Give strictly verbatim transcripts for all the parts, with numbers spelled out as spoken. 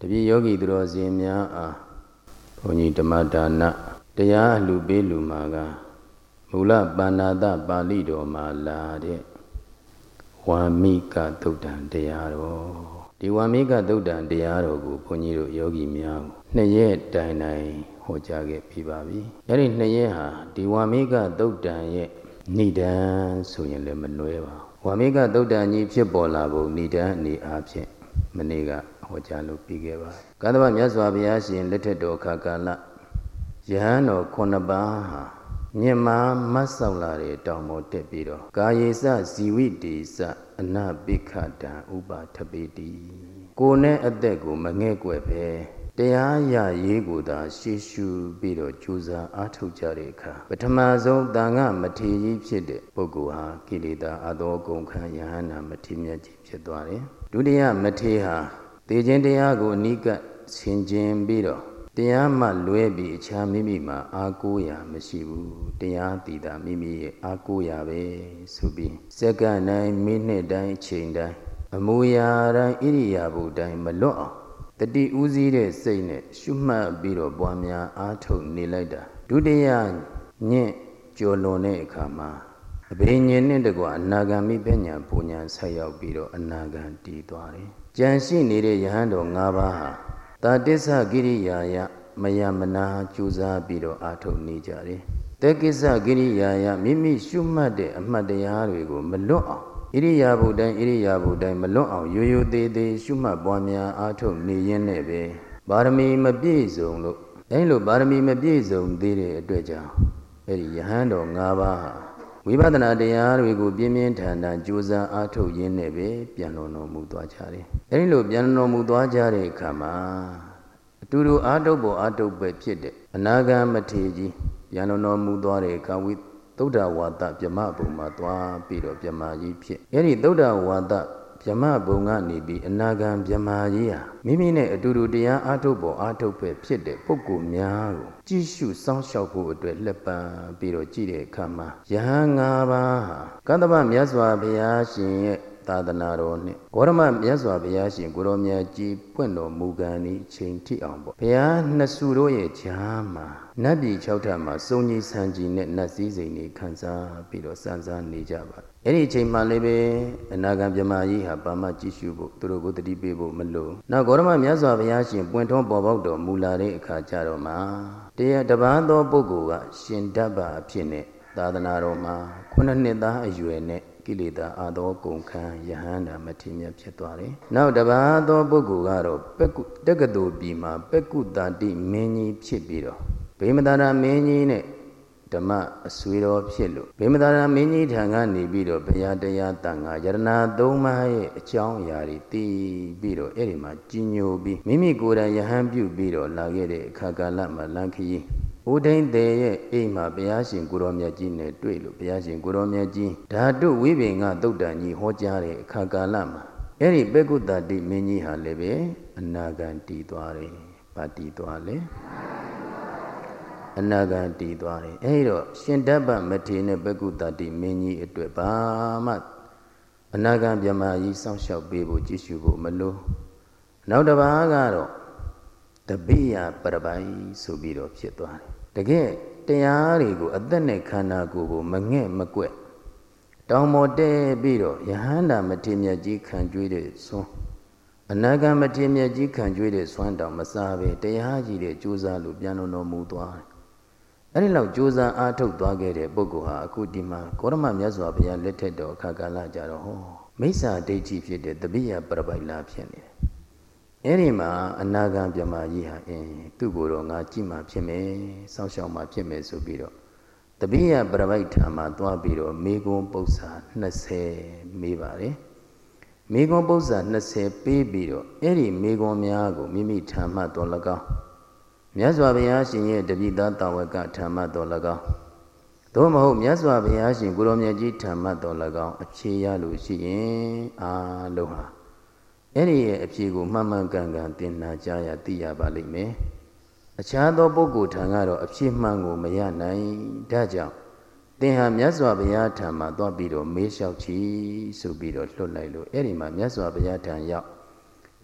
ပြည့်ယောဂီသူတော်စင်များအားဘုန်းကြီးဓမ္မဒါနတရားလူပေးလူမှာကမူလပါဏာတပါဠိတော်မှာလာတဲ့ဝါမိကသုတ်တံတရားတော်ဒီဝါမိကသုတ်တံတရားတော်ကိုဘုန်းကြီးတို့ယောဂီများကိုနှစ်ရက်တိုင်တိုင်ဟောကြားခဲ့ပြီးပါပြီ။အဲဒီနှစ်ရက်ဟာဒီဝါမိကသုတ်တံရဲ့ဏိဒံဆိုရင်လည်းမလွဲပါဘူး။ဝါမိကသုတ်တံကြီးဖြစ်ပေါ်လာဖို့ဏိဒံအနေအားဖြင့်မနေ့ကဟောကြားလို့ပြီးခဲ့ပါပြီ။ကသဗ္ဗမြတ်စွာဘုရားရှင်လက်ထက်တော်ခါကာလယဟန်တော်ခုနှစ်ပါးဟာမြင့်မားမတ်ဆောက်လာတဲ့တောင်ပေါ်တက်ပြီးတော့ကာယေစဇီဝိတေစအနပိခတံဥပါထပေတိကိုယ်နဲ့အသက်ကိုမငဲ့ကွယ်ပဲတရားရရေးကိုသာရှေ့ရှုပြီးတော့ကြိုးစားအားထုတ်ကြတဲ့အခါပထမဆုံးတန်ခါမထေရကြီးဖြစ်တဲ့ပုဂ္ဂိုလ်ဟာကိလေသာအသောကုန်ခံယဟန္တာမထေရမြတ်ကြီးဖြစ်သွားတယ်ဒုတိယမထေရဟာသေခြင်းတရားကိုအနိကဆင်ခြင်ပြီးတော့တရားမှလွဲပြီးအခြားမိမိမှာအာကိုးရာမရှိဘူးတရားတည်တာမိမိရဲ့အာကိုးရာပဲဆိုပြီးစက္ကန့်တိုင်းမိနစ်တိုင်းအချိန်တိုင်းအမူအရာတိုင်းဣရိယာပုတိုင်းမလွတ်အောင်တတိဥစည်းတဲ့စိတ်နဲ့ရှုမှတ်ပြီးတော့ပွားများအားထုတ်နေလိုက်တာဒုတိယညင့်ကျော်လွန်တဲ့အခါမှာအဘိညာဉ်နဲ့တကွအနာဂံမိပညာပူညာဆက်ရောက်ပြီးတော့အနာဂံတည်သွားတယ်ကြံရှိနေတဲ့ယဟန်တော်၅ပါးဟာတာတိစ္ဆကိရိယာယမယမနာကြိုးစားပြီးတော့အာထုတ်နေကြတယ်။တေကိစ္စကိရိယာယမိမိရှုမှတ်တဲ့အမှတ်တရားတွေကိုမလွတ်အောင်ဣရိယာပုတိုင်းဣရိယာပုတိုင်းမလွတ်အောင်ရိုးရိုးသေးသေးရှုမှတ်ပွားများအာထုတ်နေရင်းနဲ့ပဲပါရမီမပြည့်စုံလို့အဲလိုပါရမီမပြည့်စုံသေးတဲ့အတွက်ကြောင့်အဲဒီယဟန်တော်၅ပါးဟာဝိပဿနာတရားတွေကိုပြင်းပြင်းထန်ထန်ကြိုးစားအားထုတ်ရင်းနဲ့ပဲပြန်လွန်တော်မူသွားကြတယ်။အဲဒီလိုပြန်လွန်တော်မူသွားကြတဲ့အခါမှာအတူတူအားထုတ်ဖို့အားထုတ်ပဲဖြစ်တဲ့အနာဂမ်မထေရကြီးပြန်လွန်တော်မူသွားတဲ့အခါဝိသုဒ္ဓဝါဒဗြဟ္မဘုံမှာသွားပြီးတော့ဗြဟ္မာကြီးဖြစ်။အဲဒီသုဒ္ဓဝါဒဗြဟ္မဘုံကနေပြီးအနာဂမ်ဗြဟ္မာကြီးဟာမိမိနဲ့အတူတူတရားအားထုတ်ဖို့အားထုတ်ပဲဖြစ်တဲ့ပုဂ္ဂိုလ်များကိုကြည့်ရှုစောင့်ရှောက်ဖို့အတွက်လက်ပံပြီးတော့ကြည့်တဲ့အခါမှာယဟန်၅ပါးဟာကသဗ္ဗမြတ်စွာဘုရားရှင်ရဲ့သာသနာတော်နဲ့ဂေါရမမြတ်စွာဘုရားရှင်ကိုရောမြတ်ကြီးပွင့်တော်မူကံဤချိန်ထိအောင်ပေါ့ဘုရားနှစ်ဆူတို့ရဲ့ဈာမှာနတ်ပြည်၆ထပ်မှာစုံကြီးဆန်းကြီးနဲ့နတ်စည်းစိမ်တွေခံစားပြီးတော့စံစားနေကြပါအဲ့ဒီအချိန်မှလည်းပဲအနာဂံဗြဟ္မာကြီးဟာပါမကြည့်ရှုဖို့သူတို့ကိုတတိပေးဖို့မလိုနောက်ဂေါရမမြတ်စွာဘုရားရှင်ပွင့်ထွန်းပေါ်ပေါက်တော်မူလာတဲ့အခါကျတော့မှတရားတပန်းသောပုဂ္ဂိုလ်ကရှင်ဓဗ္ဗအဖြစ်နဲ့သာသနာတော်မှာခုနှစ်နှစ်သားအရွယ်နဲ့ကိလေသာအာသောကုန်ခံယဟန္တာမထေရမြတ်ဖြစ်သွားတယ်။နောက်တပါးသောပုဂ္ဂိုလ်ကတော့ပက္ကုတက္ကသိုလ်ပြည်မှာပက္ကုတာတိမင်းကြီးဖြစ်ပြီးတော့ဗေမတာရမင်းကြီးနဲ့ဓမ္မအဆွေတော်ဖြစ်လို့ဗေမတာရမင်းကြီးထံကနေပြီးတော့ဘုရားတရားတန်ခါယရဏသုံးပါးရဲ့အကြောင်းအရာတွေသိပြီးတော့အဲ့ဒီမှာကြီးညိုပြီးမိမိကိုယ်တိုင်ယဟန်ပြုပြီးတော့လာခဲ့တဲ့အခါကာလမှာလမ်းခရီးဦးဒိန်တေရဲ့အိမ်မှာဘုရားရှင်ကိုရောမြတ်ကြီးနဲ့တွေ့လို့ဘုရားရှင်ကိုရောမြတ်ကြီးဓာတုဝိပင်ကသုတ်တန်ကြီးဟောကြားတဲ့အခါကာလမှာအဲ့ဒီပေကုတ္တတိမင်းကြီးဟာလည်းပဲအနာဂံတည်သွားတယ်။ဗာတည်သွားလေအနာဂံတည်သွားတယ်။အဲ့တော့ရှင်ဓဗ္ဗမထေရနဲ့ပေကုတ္တတိမင်းကြီးအတွက်ဘာမှအနာဂံဗြဟ္မာကြီးစောင့်ရှောက်ပေးဖို့ကြည့်ရှုဖို့မလိုနောက်တစ်ပါးကတော့တပိယပရပိုင်ဆိုပြီးတော့ဖြစ်သွားတယ်တကယ်တရားတွေကိုအသက်နဲ့ခန္ဓာကိုယ်ကိုမငဲ့မကွက်တောင်ပေါ်တဲပြီးတော့ယဟန္တာမထေရမြတ်ကြီးခံကြွေးတဲ့ဆွမ်းအနာဂံမထေရမြတ်ကြီးခံကြွေးတဲ့ဆွမ်းတောင်မစားပဲတရားကြီးတဲ့ကြိုးစားလို့ပြန်လုံတော်မူသွားတယ်အဲ့ဒီလောက်ကြိုးစားအားထုတ်သွားခဲ့တဲ့ပုဂ္ဂိုလ်ဟာအခုဒီမှာဂေါရမမြတ်စွာဘုရားလက်ထက်တော်အခါကာလကြတော့ဟောမိစ္ဆာဒိဋ္ဌိဖြစ်တဲ့တပိယပရပိုင်လာဖြစ်နေတယ်အဲ့ဒီမှာအနာဂံဗြဟ္မာကြီးဟာအင်းသူ့ကိုယ်တော့ငါကြည့်မှဖြစ်မယ်စောင့်ရှောက်မှဖြစ်မယ်ဆိုပြီးတော့တပိယပရပိုက်ထာမှာသွားပြီးတော့မေကွန်ပု္ပ္ပာ၂၀မေးပါတယ်မေကွန်ပု္ပ္ပာ၂၀ပေးပြီးတော့အဲ့ဒီမေကွန်များကိုမိမိထာမှတော်၎င်းမြတ်စွာဘုရားရှင်ရဲ့တပိသားတာဝကထာမှတော်၎င်းသို့မဟုတ်မြတ်စွာဘုရားရှင်ကိုရောမြတ်ကြီးထာမှတော်၎င်းအဖြေရလို့ရှိရင်အာလုံးဟာအဲ့ဒီရဲ့အဖြေကိုမှန်မှန်ကန်ကန်သင်နာကြရသိရပါလိမ့်မယ်။အခြားသောပုဂ္ဂိုလ်ထံကတော့အဖြေမှန်ကိုမရနိုင်။ဒါကြောင့်သင်ဟာမြတ်စွာဘုရားထံမှာသွားပြီးတော့မေးလျှောက်ချီဆိုပြီးတော့လွတ်လိုက်လို့အဲ့ဒီမှာမြတ်စွာဘုရားထံရောက်ဘ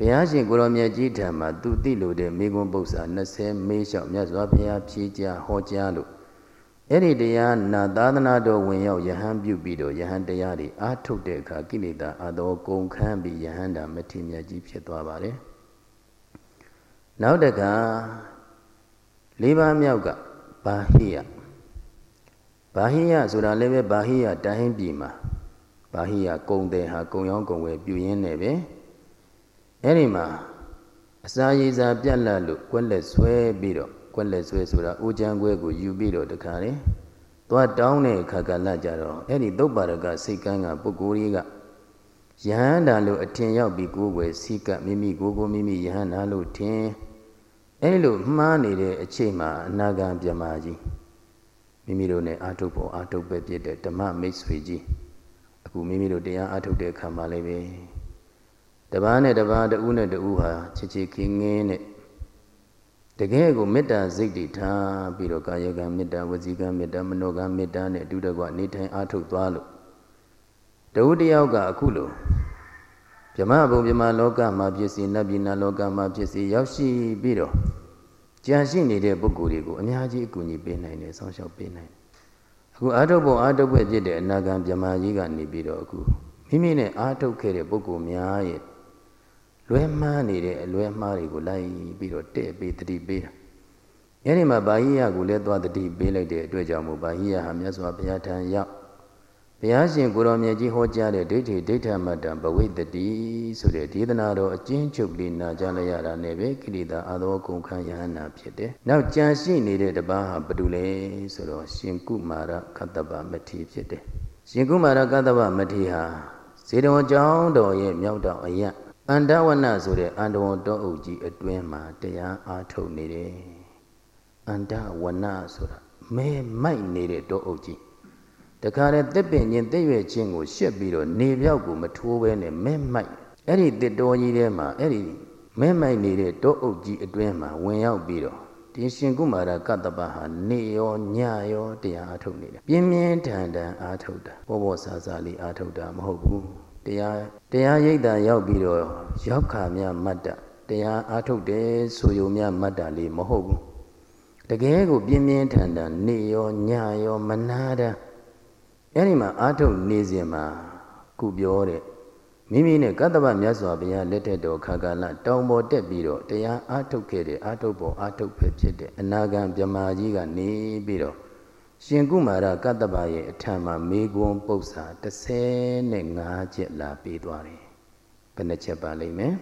ရားရှင်ကိုရောမြတ်ကြီးထံမှာသူသိလို့တဲ့မိဂွန်းပု္ပ္ပာနှစ်ဆယ်မေးလျှောက်မြတ်စွာဘုရားဖြေကြားဟောကြားလို့အဲ့ဒီတရားနာသာသနာတော်ဝင်ရောက်ယဟန်ပြုပြီးတော့ယဟန်တရားတွေအားထုတ်တဲ့အခါကိလေသာအသောကုန်ခန်းပြီးယဟန်တာမထေရမြတ်ကြီးဖြစ်သွားပါတယ်နောက်တခါလေးပါးမြောက်ကဘာဟိယဘာဟိယဆိုတာလည်းပဲဘာဟိယတိုင်းပြည်မှာဘာဟိယကုံတယ်ဟာကုံရောင်းကုံဝယ်ပြုရင်းနေပဲအဲ့ဒီမှာအစာရည်စာပြတ်လတ်လို့ကွက်လက်ဆွဲပြီးတော့ကွက်လက်ဆွဲဆိုတာအိုချမ်းခွဲကိုယူပြီးတော့တခါလေသွားတောင်းတဲ့ခါကလကြတော့အဲ့ဒီသုပ္ပါရကစိတ်ကန်းကပုဂ္ဂိုလ်ကြီးကယဟန္တာလို့အထင်ရောက်ပြီးကိုယ်ွယ်စိကမိမိကိုယ်ကိုမိမိယဟန္တာလို့ထင်အဲ့လိုမှားနေတဲ့အချိန်မှာအနာဂံပြမကြီးမိမိတို့နဲ့အာထုတ်ဖို့အာထုတ်ပဲပြတဲ့ဓမ္မမိတ်ဆွေကြီးအခုမိမိတို့တရားအာထုတ်တဲ့အခါမှာလည်းပဲတပားနဲ့တပားတဦးနဲ့တဦးဟာချစ်ချစ်ခင်ငင်းနဲ့တကယ်ကိုမေတ္တာစိတ်တွေထားပြီးတော့ကာယကံမေတ္တာဝစီကံမေတ္တာမနောကံမေတ္တာနဲ့အတူတကွနေထိုင်အာထုတ်သွားလို့တဦးတယောက်ကအခုလိုဗြဟ္မဘုံဗြဟ္မလောကမှာဖြစ်စီနတ်ပြည်နာလောကမှာဖြစ်စီရောက်ရှိပြီးတော့ကြံရှိနေတဲ့ပုဂ္ဂိုလ်တွေကိုအများကြီးအကူအညီပေးနိုင်တယ်ဆောင်းလျှောက်ပေးနိုင်တယ်အခုအာထုတ်ဖို့အာထုတ်ပဲဖြစ်တဲ့အနာဂံဗြဟ္မကြီးကနေပြီးတော့အခုမိမိနဲ့အာထုတ်ခဲ့တဲ့ပုဂ္ဂိုလ်များရဲ့လွဲမှားနေတဲ့အလွဲမှားတွေကိုလိုက်ပြီးတော့တဲ့ပေးတတိပေးတာအဲဒီမှာဘာဟိယကိုလည်းသွားတတိပေးလိုက်တဲ့အတွက်ကြောင့်မို့ဘာဟိယဟာမြတ်စွာဘုရားထံရောက်ဘုရားရှင်ကိုရောမြတ်ကြီးဟောကြားတဲ့ဒိဋ္ဌိဒိဋ္ဌမတ္တဘဝိတ္တိဆိုတဲ့ဒေသနာတော်အကျဉ်းချုပ်လေးနာကြားလိုက်ရတာနဲ့ပဲကိလေသာအသောကုန်ခန်းယဟနာဖြစ်တယ်။နောက်ကြံရှိနေတဲ့တပားဟာဘာတူလဲဆိုတော့ရှင်ကုမာရကတ္တဗမထေရဖြစ်တယ်။ရှင်ကုမာရကတ္တဗမထေရဟာဇေတဝန်ကျောင်းတော်ရဲ့မြောက်တောင်အရအန္တဝနဆိုတဲ့အန္တဝန်တော်အုပ်ကြီးအတွင်းမှာတရားအားထုတ်နေတယ်။အန္တဝနဆိုတာမဲမိုက်နေတဲ့တော်အုပ်ကြီးတခါတည်းတစ်ပင်ချင်းတစ်ရွယ်ချင်းကိုရှက်ပြီးတော့နေပြောက်ကိုမထိုးဘဲနဲ့မဲမိုက်အဲ့ဒီတစ်တော်ကြီးထဲမှာအဲ့ဒီမဲမိုက်နေတဲ့တောအုပ်ကြီးအတွင်းမှာဝင်ရောက်ပြီးတော့ဒီရှင်ကုမာရကတ္တပဟာနေရောညရောတရားအားထုတ်နေတယ်ပြင်းပြင်းထန်ထန်အားထုတ်တာပေါ်ပေါ်ဆာဆာလေးအားထုတ်တာမဟုတ်ဘူးတရားတရားရိပ်တာရောက်ပြီးတော့ရောက်ခါမြမတ်တာတရားအားထုတ်တယ်ဆိုယုံမြမတ်တာလေးမဟုတ်ဘူးတကယ်ကိုပြင်းပြင်းထန်ထန်နေရောညရောမနာတာအဲ့ဒီမှာအာထုတ်နေစဉ်မှာခုပြောတဲ့မိမိနဲ့ကတ္တဗမြတ်စွာဘုရားလက်ထက်တော်ခါကာလတောင်ပေါ်တက်ပြီးတော့တရားအာထုတ်ခဲ့တဲ့အာထုတ်ပေါ်အာထုတ်ပဲဖြစ်တဲ့အနာဂံဗြဟ္မာကြီးကနေပြီးတော့ရှင်ကုမာရကတ္တဗရဲ့အထံမှာမေကွန်းပု္ပ္ပာတစ်ဆယ်နဲ့ငါးချက်လာပေးသွားတယ်ဘယ်နှချက်ပါလိမ့်မယ်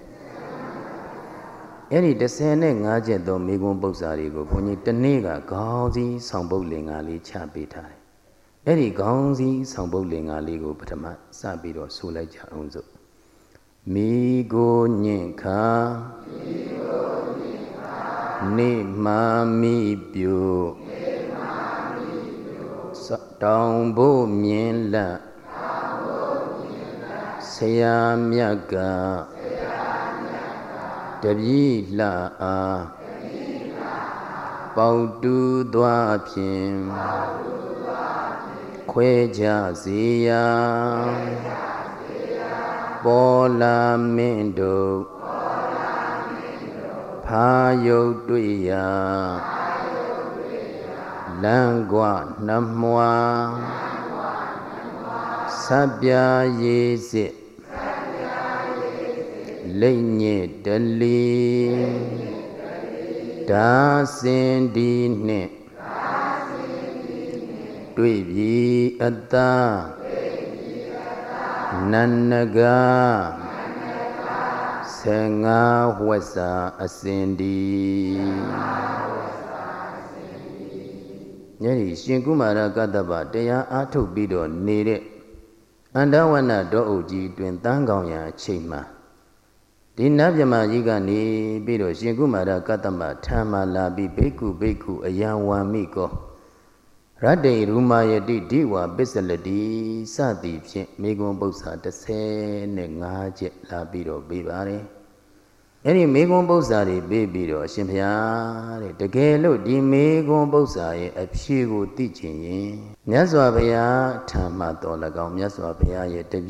အဲ့ဒီတစ်ဆယ်နဲ့ငါးချက်သောမေကွန်းပု္ပ္ပာတွေကိုဘုန်းကြီးတနေ့ကခေါင်းစည်းဆောင်ပုဒ်လင်္ကာလေးချပေးထားတယ်အဲ့ဒီခေါင်းစည်းဆောင်ပုဒ်လင်္ကာလေးကိုပထမစပြီးတော့ဆိုလိုက်ကြအောင်စို့မိကိုညင်ခါနေမာမိပြိုတောင်ဖို့မြင်လဆရာမြတ်ကတပည့်လှအားပေါတူသွားဖြင့်ခွဲကြစေရာပေါ်လာမင်းတို့ဖာယုတ်တွေ့ရာလမ်းကွာနှမွာဆပ်ပြာရေးစစ်လိမ့်ညစ်တလီဒါစင်ဒီနှင့်တွေ့ပြီအတာနန္နကဆေငါဝက်စာအစင်ဒီညဒီရှင်ကုမာရကတ္တဗတရားအားထုတ်ပြီးတော့နေတဲ့အန္တဝနတောအုပ်ကြီးတွင်တန်းကောင်ရအချိန်မှာဒီနတ်မြမကြီးကနေပြီးတော့ရှင်ကုမာရကတ္တဗထံမှာလာပြီးဘိက္ခုဘိက္ခုအယံဝံမိကောရတ္တိရူမာယတိဒီဝပစ္စလတိစသည်ဖြင့်မေကွန်ပု္ပ္ပာတစ်ဆယ်နဲ့ငါးချက်လာပြီးတော့ပေးပါတယ်အဲ့ဒီမေကွန်ပု္ပ္ပာတွေပေးပြီးတော့အရှင်ဘုရားတဲ့တကယ်လို့ဒီမေကွန်ပု္ပ္ပာရဲ့အဖြေကိုသိချင်ရင်မြတ်စွာဘုရားထံမှာတော်၎င်းမြတ်စွာဘုရားရဲ့တပည့်သ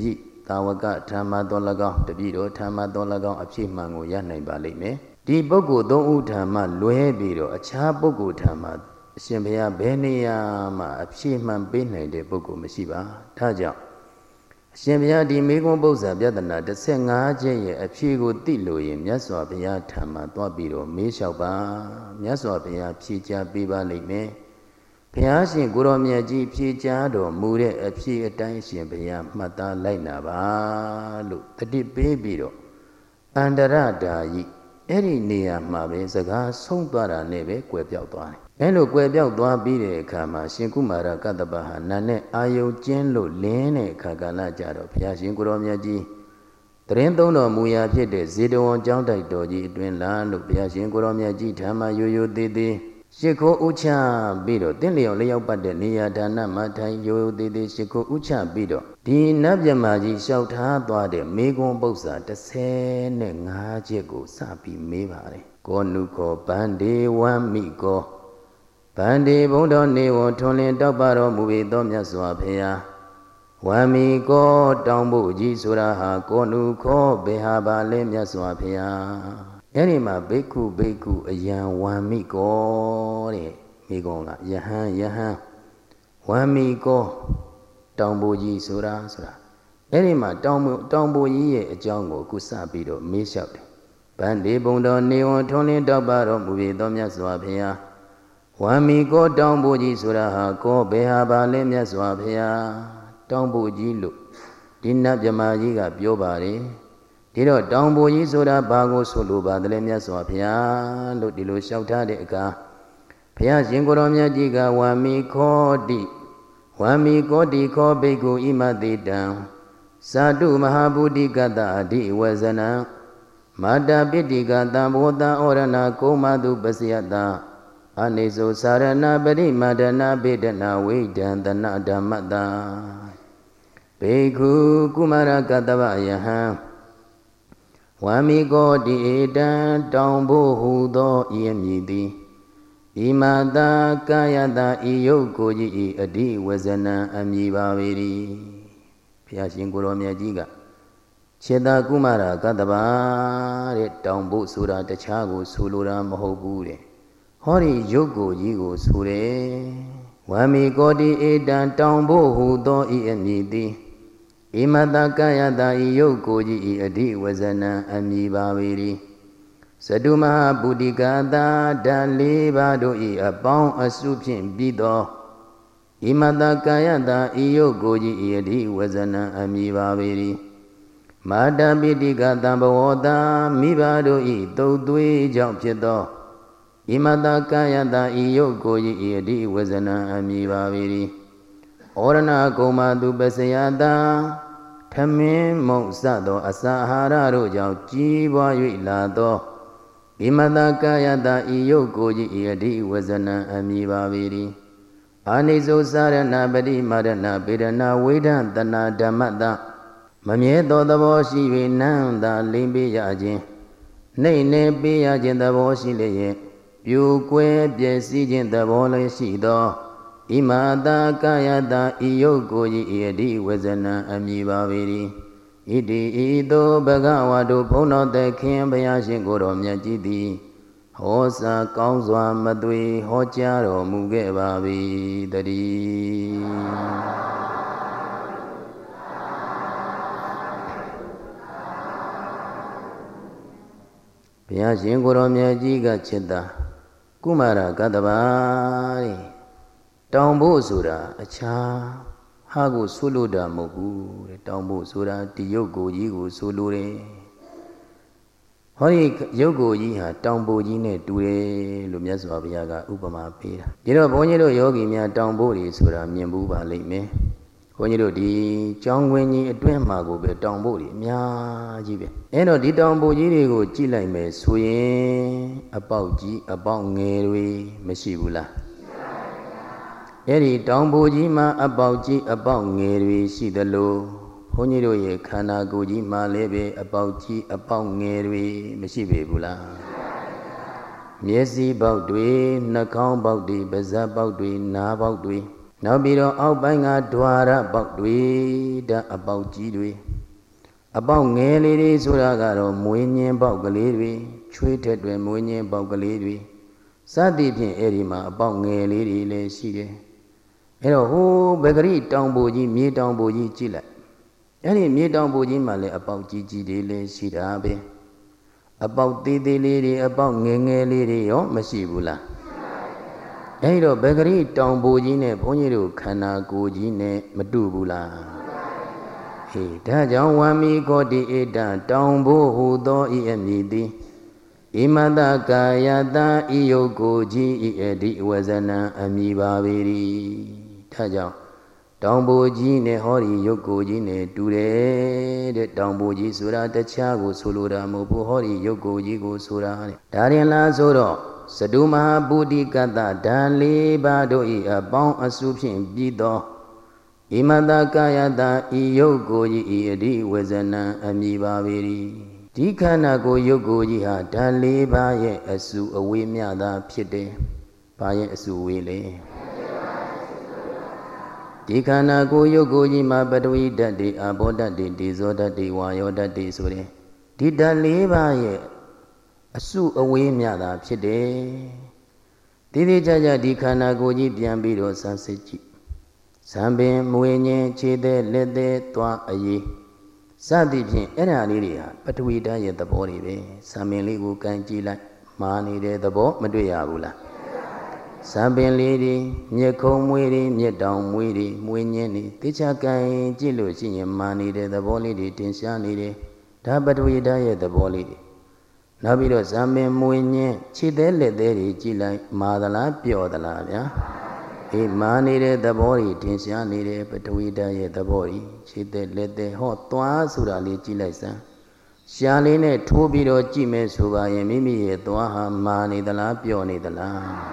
တာဝကဓမ္မတော်၎င်းတပည့်တော်ဓမ္မတော်၎င်းအဖြစ်မှန်ကိုရနိုင်ပါလိမ့်မယ်ဒီပုဂ္ဂိုလ်သုံးဦးဓမ္မလွဲပြီးတော့အခြားပုဂ္ဂိုလ်ဓမ္မအရှင်ဘုရားဘယ်နေရာမှာအဖြစ်မှန်ပေးနိုင်တဲ့ပုဂ္ဂိုလ်မရှိပါဒါကြောင့်အရှင်ဘုရားဒီမေကွန်းပု္ပ္ပာပြဿနာတစ်ဆယ့်ငါးချက်ရဲ့အဖြစ်ကိုသိလို့ရင်မြတ်စွာဘုရားဓမ္မသွားပြီးတော့မေးလျှောက်ပါမြတ်စွာဘုရားဖြေကြားပေးပါလိမ့်မယ်ဘုရားရှင်ကိုရောမြတ်ကြီးဖြေကြားတော်မူတဲ့အဖြစ်အတိုင်းရှင်ဘုရားမှတ်သားလိုက်နာပါလို့တတိပေးပြီးတော့အန္တရဓာယိအဲ့ဒီနေရာမှာပဲစကားဆုံးသွားတာနဲ့ပဲကွယ်ပြောက်သွားတယ်။အဲလိုကွယ်ပြောက်သွားပြီးတဲ့အခါမှာရှင်ကုမာရကတ္တပဟာနာနဲ့အာယုံကျင်းလို့လင်းတဲ့အခါကာလကြတော့ဘုရားရှင်ကိုရောမြတ်ကြီးတရင်သုံးတော်မူရာဖြစ်တဲ့ဇေတဝန်ကျောင်းတိုက်တော်ကြီးအတွင်လာလို့ဘုရားရှင်ကိုရောမြတ်ကြီးဓမ္မရိုးရိုးသေးသေးရှ िख ိုးဥချပြီးတော့တင်းလျော်လျောက်ပတ်တဲ့နေရာဒါနမထိုင်ရိုးရိုးသေးသေးရှ िख ိုးဥချပြီးတော့ဒီနတ်မြမာကြီးလျှောက်ထားသွားတဲ့မေကွန်းပု္ပ္ပာတစ်ဆယ်နဲ့ငါးချက်ကိုစပြီးမေးပါတယ်ကောနုခောဗန္ဒေဝံမိကောဗန္ဒေဘုံတော်နေဝထွန်လင်းတောက်ပါတော်မူပေသောမြတ်စွာဘုရားဝံမိကောတောင်းဖို့ကြီးဆိုတာဟာကောနုခောဘေဟာပါလဲမြတ်စွာဘုရားအဲ့ဒီမှာဘိက္ခုဘိက္ခုအယံဝံမိကောတဲ့မိကောကယဟန်ယဟန်ဝံမိကောတောင်ပိုကြီးဆိုတာဆိုတာအဲ့ဒီမှာတောင်တောင်ပိုကြီးရဲ့အကြောင်းကိုအခုစပြီးတော့မေးလျှောက်တယ်ဗန္ဒီဘုံတော်နေဝထွန်းလင်းတောက်ပါတော်မူပေသောမြတ်စွာဘုရားဝံမိကောတောင်ပိုကြီးဆိုတာဟာကောဘေဟာပါလဲမြတ်စွာဘုရားတောင်ပိုကြီးလို့ဒီနတ်မြမာကြီးကပြောပါတယ်ဒီတော့တောင်ပိုကြီးဆိုတာဘာကိုဆိုလိုပါသလဲမြတ်စွာဘုရားလို့ဒီလိုလျှောက်ထားတဲ့အခါဘုရားရှင်ကိုရောမြတ်ကြီးကဝါမိခောတိဝါမိကောတိခောဘိက္ခုဣမတိတံသာတုမဟာဗုဒ္ဓိကတအဓိဝဇနံမာတာပိတိကတံဘောတံဩရဏကုမတုပစယတအနိစ္စသာရဏပရိမဒနာဗေဒနာဝိဒံတနာဓမ္မတံဘိက္ခုကုမာရကတ္တဗယဟံဝါမိကောတိဧတံတောင်ဖို့ဟူသောဤအမည်သည်ဣမတာကာယတာဤယုတ်ကိုကြီးဤအဓိဝဇနံအမည်ပါပေ၏ဘုရားရှင်ကိုရောမြတ်ကြီးကခြေသာကုမာရကတ္တဗတဲ့တောင်ဖို့ဆိုတာတခြားကိုဆိုလိုတာမဟုတ်ဘူးတဲ့ဟောဒီယုတ်ကိုကြီးကိုဆိုတယ်ဝါမိကောတိဧတံတောင်ဖို့ဟူသောဤအမည်သည်ဣမတကာယတာဤယုတ်ကိုကြီးဤအဓိဝဇနံအမည်ပါပေ၏သတုမဟာဗုဒ္ဓိကတာဓာလေးပါးတို့ဤအပေါင်းအစုဖြင့်ပြီးသောဣမတကာယတာဤယုတ်ကိုကြီးဤအဓိဝဇနံအမည်ပါပေ၏မာတပိတိကတံဘဝတာမိဘတို့ဤတုတ်သွေးကြောင့်ဖြစ်သောဣမတကာယတာဤယုတ်ကိုကြီးဤအဓိဝဇနံအမည်ပါပေ၏ဩရဏကုမတုပစယတာထမင်းမုံစသောအစာအာဟာရတို့ကြောင့်ကြီးပွား၍လာသောဣမတကာယတာဤယုတ်ကိုကြီးဤအဓိဝဇနံအမည်ပါပေ၏အာနိစ္စသာရဏပရိမာရဏပေဒနာဝိဒံတနာဓမ္မတမမြဲသောသဘောရှိ၍နံသာလိမ့်ပေးရခြင်းနှိမ့်နေပေးရခြင်းသဘောရှိလျက်ပြိုကွဲပျက်စီးခြင်းသဘောလည်းရှိသောဣမတာကာယတာဤယုတ်ကိုကြီးဤအဓိဝဇနံအမည်ပါပေ၏ဣတိဤသို့ဘဂဝါတို့ဘုန်းတော်သခင်ဘုရားရှင်ကိုယ်တော်မြတ်ကြီးသည်ဟောစာကောင်းစွာမသွေဟောကြားတော်မူခဲ့ပါ၏တည်းဘုရားရှင်ကိုယ်တော်မြတ်ကြီးကจิตတာကုမာရကတ္တဗတဲ့တောင်ဖို့ဆိုတာအခြားဟာကိုဆိုလိုတာမဟုတ်ဘူးတဲ့တောင်ဖို့ဆိုတာဒီယုတ်ကိုကြီးကိုဆိုလိုတယ်ဟောဒီယုတ်ကိုကြီးဟာတောင်ဖို့ကြီးနဲ့တူတယ်လို့မြတ်စွာဘုရားကဥပမာပေးတာဒီတော့ဘုန်းကြီးတို့ယောဂီများတောင်ဖို့တွေဆိုတာမြင်ဘူးပါလိမ့်မယ်ဘုန်းကြီးတို့ဒီကျောင်းဝင်းကြီးအတွင်းမှာကိုပဲတောင်ဖို့တွေအများကြီးပဲအဲတော့ဒီတောင်ဖို့ကြီးတွေကိုကြည့်လိုက်မယ်ဆိုရင်အပေါက်ကြီးအပေါက်ငယ်တွေမရှိဘူးလားအဲ့ဒီတောင်ပိုကြီးမှာအပေါက်ကြီးအပေါက်ငယ်တွေရှိသလိုဘုန်းကြီးတို့ရဲ့ခန္ဓာကိုယ်ကြီးမှာလည်းပဲအပေါက်ကြီးအပေါက်ငယ်တွေမရှိပေဘူးလားမျက်စိပေါက်တွေနှာခေါင်းပေါက်တွေပါးစပ်ပေါက်တွေနားပေါက်တွေနောက်ပြီးတော့အောက်ပိုင်းကဓွာရပေါက်တွေဓာတ်အပေါက်ကြီးတွေ about Nelly Suragaro, Muinian Baugaliri, treated when Muinian Baugaliri, Sadipin Erima, about Nelly Le Side. You know, who Begari down Boji, me down Boji Chile. Any me down Boji Male about Gigi de Le Sidabe, about Didi Lady, about Nenge Lady or Masibula. Edo Begari down Bojine, Poniru, Kana Gojine, Madubula. He Tajan Wami Godi Eda, down Bohudo E M E D. Imada Kayata Iyogoji Edi Wazana Amiba Veri. Tajan. Damboji ne hori yogoji ne dure de damboji sura de chago sulura mobu hori yogoji go sura darin la soro saduma buddhi kata dali bado i abang asu phin pi tho imata kayata i yogoji i adi wazana ami ba veri di khana ko yogoji ha dali ba ye asu awe mya tha phit de ba ye asu we le Dikana go yogoji ma badwi dati abodati dizodati wayodati sure. Dida leba ye asu away myada pide. Didi jaja dikana goji piambiro sansechi. Sambe muenye chede lede twa aye. Sadi pin era liria badwi da ye the body be. Samili gu kanji like mani de the bo maduyabula. Sabin lady, Nyako Mwiri, Nyadam Mwiri, Mwinyeni, Tichakai, Jilu, Shin, Mani, the body, Tinshani, Tabatwi diet the body. Nabido Samin Mwinye, Chidele, Deri, Jila, Madala, Pio the Labia. A mani, the body, Tinshani, Patwi diet the body. Chidele, the hot toa, Surali, Chilesa. Shaline, Tobiro, Jime, Suba, Mimi, Toa, Mani, the Lapioni, the Lam.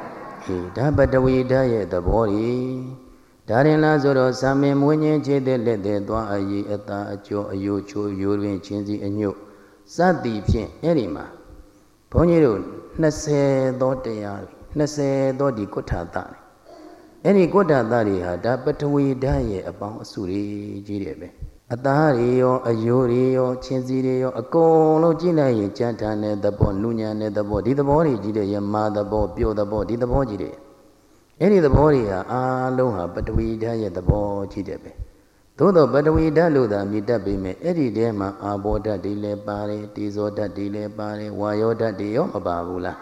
Dabadawi diet the body. Darin Lazaro, Sami Munye, Jede, let the Dwa Ayi, Eta, Cho, Ayocho, Yurin, Chinzi, and you. Sadi Pien, Erima. Ponyiru, Nase, Dotea, Nase, Dodi, Kotata. Any Kotata had Dabatawi diet about Suri, Jirebe. Atari or Ayuri or Chinzi or a colo Gina, Chantane, the bon Nunya, the body, the body, Jide, mother, board, pure the body, the body. Any the body, ah, loha, but we die at the body, Jidebe. Todo, but we dalu the Midabi me, Eddie Dema, Aboda dile pare, Tizoda dile pare, Wayoda dio, Babula.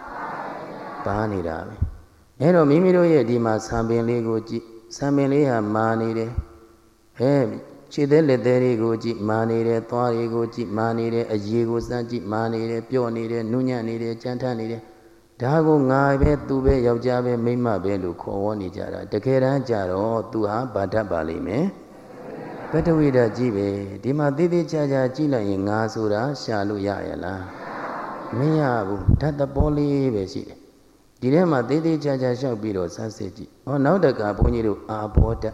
Bani Rabi. Eno Mimiro Yedima, Sambin Legoji, Samilia Mani. Hey. Chidele deri goji manire, twari goji manire, a yigo sanji manire, pionire, nunyanire, chantanire. Dago ngabe tube yaujabe mima belu kowoni jara. Dekera jaro tuha bata bali me. Petawida jibe, dima didi chaja chila inga sura shalu yayala. Miyabu, tata poli beside. Direma didi chaja shakbiro sanseji. O naudaka poniru aboda.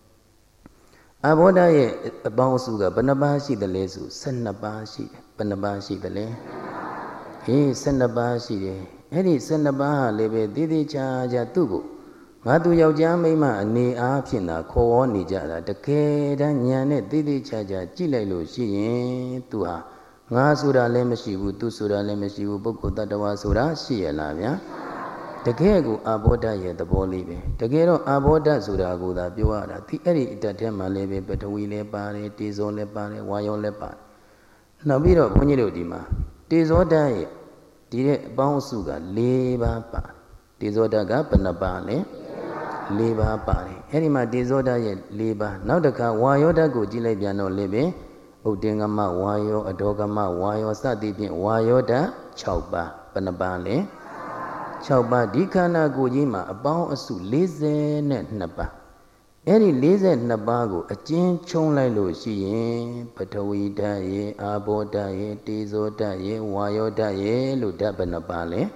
Aboda ye Bausuga, Banabashi the Lesu, Senabashi, Banabashi the Le. He Senabashi, Eddie Senaba, Lebe, Didi Chaja Tugu. Matu Yaujamima, Ni Apina, Ko Nijara, the Keda Nyane, Didi Chaja, Chilelo, Shi, Tuha, Nasura Lemeshibu, Tusura Lemeshibu, Boko Tatawa Sura, Shi Elavia. The Gego Aboda ye the Bolive. The Gero Aboda Surago da Buara, the Eri Tatema lebe, but we le pare, Tizo le pare, Wayo le pare. Nabiro Poniro Dima. Tizo dae, Dire Bausuga, Leba pa. Tizo daga Panabale, Leba pare. Erima Tizo dae, Leba. Now the car Wayo da go Gilebiano lebe, Udingama, Wayo, Adogama, Wayo, Sadipin, Wayo da, Chauba, Panabale. Chauba dikana gojima about a su lazy net napa. Any lazy nabago, a chin chong like lo she, Patawi daye, Abo daye, Tizo daye, Wayo daye, Ludabanabale.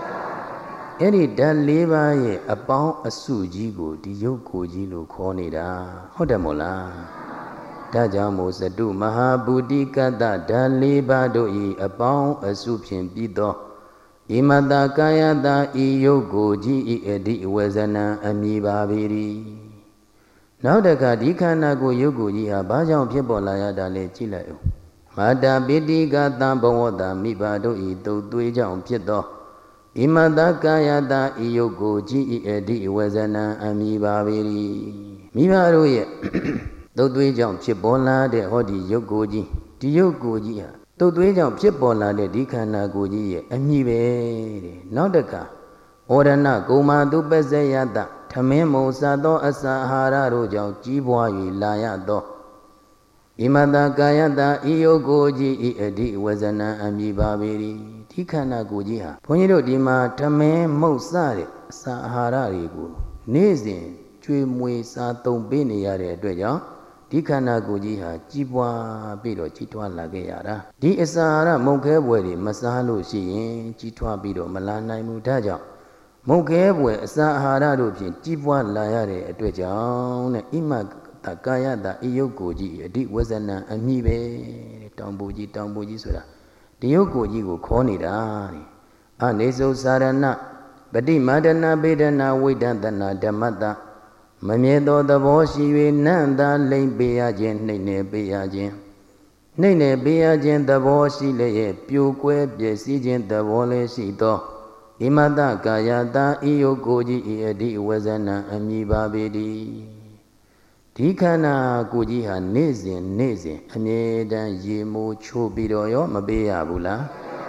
Any dan leva ye about a su jigo, the yoko jilo cornida, Hodamola. Tajamo sadu mahabudika da dan leva doi about a supin bido. Imada kayata iyogoji edi wazana amiba viri. နောက်တခါဒီခန္ဓာကိုယ်ရုပ်ကိုယ်ကြီးဟာဘာကြောင့်ဖြစ်ပေါ်လာရတာလဲကြည့်လိုက်ဦးမာတာပိတိကသံဘဝတာမိဘတို့ဤတုတ်သွေးကြောင့်ဖြစ်သောဣမတကာယတာဤယုတ်ကိုကြည်ဤအတိဝေဇနံအမိပါပေ၏မိဘတို့ရဲ့တုတ်သွေးကြောင့်ဖြစ်ပေါ်လာတဲ့ဟောဒီယုတ်ကိုကြီးဒီယုတ်ကိုကြီးဟာတုတ်သွေးကြောင့်ဖြစ်ပေါ်လာတဲ့ဒီခန္ဓာကိုယ်ကြီးရဲ့အမိပဲတဲ့နောက်တခါဩရဏကုမာတုပစ္စယတထမင်းမုံစသောအစာအာဟာရတို့ကြောင့်ကြီးပွား၍လာရသောဣမတကာယတာဤယုတ်ကိုကြီးဤအတိဝေဇနံအမိပါပေ၏ဒီခန္ဓာကိုယ်ကြီးဟာဘုန်းကြီးတို့ဒီမှာထမင်းမုတ်စတဲ့အစာအာဟာရတွေကိုနေ့စဉ်ကျွေးမွေးစားသုံးပေးနေရတဲ့အတွက်ကြောင့်ဒီခန္ဓာကိုယ်ကြီးဟာကြီးပွားပြီးတော့ကြီးထွားလာခဲ့ရတာဒီအစာအာဟာရမုတ်ခဲပွဲတွေမစားလို့ရှိရင်ကြီးထွားပြီးတော့မလာနိုင်ဘူးဒါကြောင့်မုတ်ခဲပွဲအစာအာဟာရတို့ဖြင့်ကြီးပွားလာရတဲ့အတွက်ကြောင့်တဲ့ဣမတကာယတာဤယုတ်ကိုကြီးအတိဝဇနံအမိပဲတဲ့တောင်ပူကြီးတောင်ပူကြီးဆိုတာဒီယုတ်ကိုကြီးကိုခေါ်နေတာတဲ့အနေစုစာရဏပฏิမာဒနာပေဒနာဝိဒတနာဓမ္မတမမြဲသောသဘောရှိ၍နန္တာလိမ့်ပေးရခြင်းနှိမ့်နေပေးရခြင်းနှိမ့်နေပေးရခြင်းသဘောရှိလျက်ပြိုကွဲပျက်စီးခြင်းသဘောလည်းရှိသောဣမတကာယတာဤယုတ်ကိုကြီးဤအတိဝေဇနံအမိပါပေတည်းဒီခန္ဓာကိုကြီးဟာနေ့စဉ်နေ့စဉ်အမြဲတမ်းရေမိုးချိုးပြီးတော့ရောမပေးရဘူးလား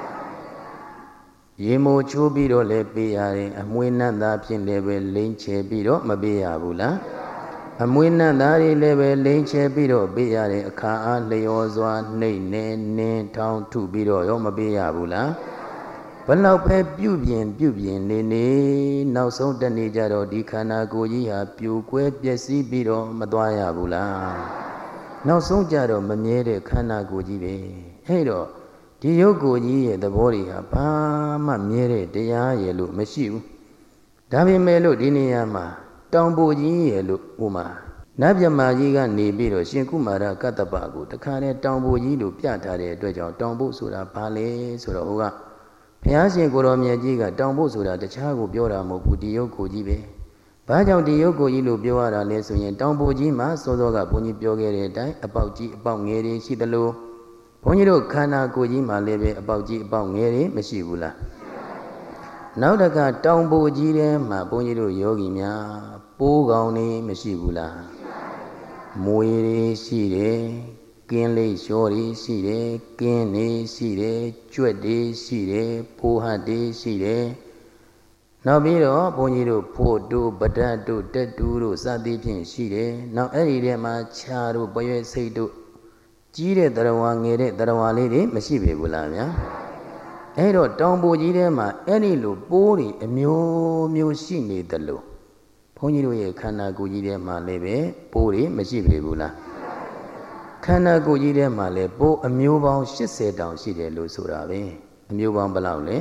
ရေမိုးချိုးပြီးတော့လည်းပေးရတယ်အမွေးနတ်သားဖြင့်လည်းပဲလိမ့်ချဲပြီးတော့မပေးရဘူးလားအမွေးနတ်သားတွေလည်းပဲလိမ့်ချဲပြီးတော့ပေးရတယ်အခါအားလျော်စွာနှိမ့်နေနင်းထောင်းထုပြီးတော့ရောမပေးရဘူးလားဘလောက်ပဲပြုပြင်ပြုပြင်နေနေနောက်ဆုံးတနေ့ကျတော့ဒီခန္ဓာကိုယ်ကြီးဟာပြိုကွဲပျက်စီးပြီးတော့မသွားရဘူးလားနောက်ဆုံးကျတော့မမြဲတဲ့ခန္ဓာကိုယ်ကြီးပဲအဲ့တော့ဒီယုတ်ကိုကြီးရဲ့သဘောတွေဟာဘာမှမြဲတဲ့တရားရဲ့လို့မရှိဘူးဒါပေမဲ့လို့ဒီနေရာမှာတောင်ပူကြီးရဲ့လို့ဥမာနတ်မြမာကြီးကနေပြီးတော့ရှင်ကုမာရကတ္တပကိုတခါနဲ့တောင်ပူကြီးလို့ပြထားတဲ့အတွက်ကြောင့်တောင်ပူဆိုတာဘာလဲဆိုတော့ဟိုကဘုရားရှင်ကိုရောမြတ်ကြီးကတောင်ပူဆိုတာတခြားကိုပြောတာမဟုတ်ဘူးဒီယုတ်ကိုကြီးပဲဘာကြောင့်ဒီယုတ်ကိုကြီးလို့ပြောရတာလဲဆိုရင်တောင်ပူကြီးမှာစောစောကဘုန်းကြီးပြောခဲ့တဲ့အတိုင်းအပေါက်ကြီးအပေါက်ငယ်တွေရှိသလိုဘုန်းကြီးတို့ခန္ဓာကိုယ်ကြီးမှာလည်းပဲအပေါက်ကြီးအပေါက်ငယ်တွေမရှိဘူးလားနောက်တခါတောင်ပူကြီးထဲမှာဘုန်းကြီးတို့ယောဂီများပိုးကောင်တွေမရှိဘူးလားမွေတွေရှိတယ်ကင်းလေးလျှောတွေရှိတယ်ကင်းတွေရှိတယ်ကြွက်တွေရှိတယ်ဖိုးဟတ်တွေရှိတယ်နောက်ပြီးတော့ဘုန်းကြီးတို့ဖို့တို့ပဒတ်တို့တက်တူတို့စသည်ဖြင့်ရှိတယ်နောက်အဲ့ဒီထဲမှာခြာတို့ပရွေစိတ်တို့ကြီးတဲ့တရားဝါငယ်တဲ့တရားဝါလေးတွေမရှိပေဘူးလားဗျာအဲ့တော့တောင်ပူကြီးထဲမှာအဲ့ဒီလိုပိုးတွေအမျိုးမျိုးရှိနေတယ်လို့ဘုန်းကြီးတို့ရဲ့ခန္ဓာကိုယ်ကြီးထဲမှာလည်းပဲပိုးတွေမရှိပေဘူးလားခန္ဓာကိုယ်ကြီးထဲမှာလည်းပိုးအမျိုးပေါင်း၈၀တောင်ရှိတယ်လို့ဆိုတာပဲအမျိုးပေါင်းဘယ်လောက်လဲ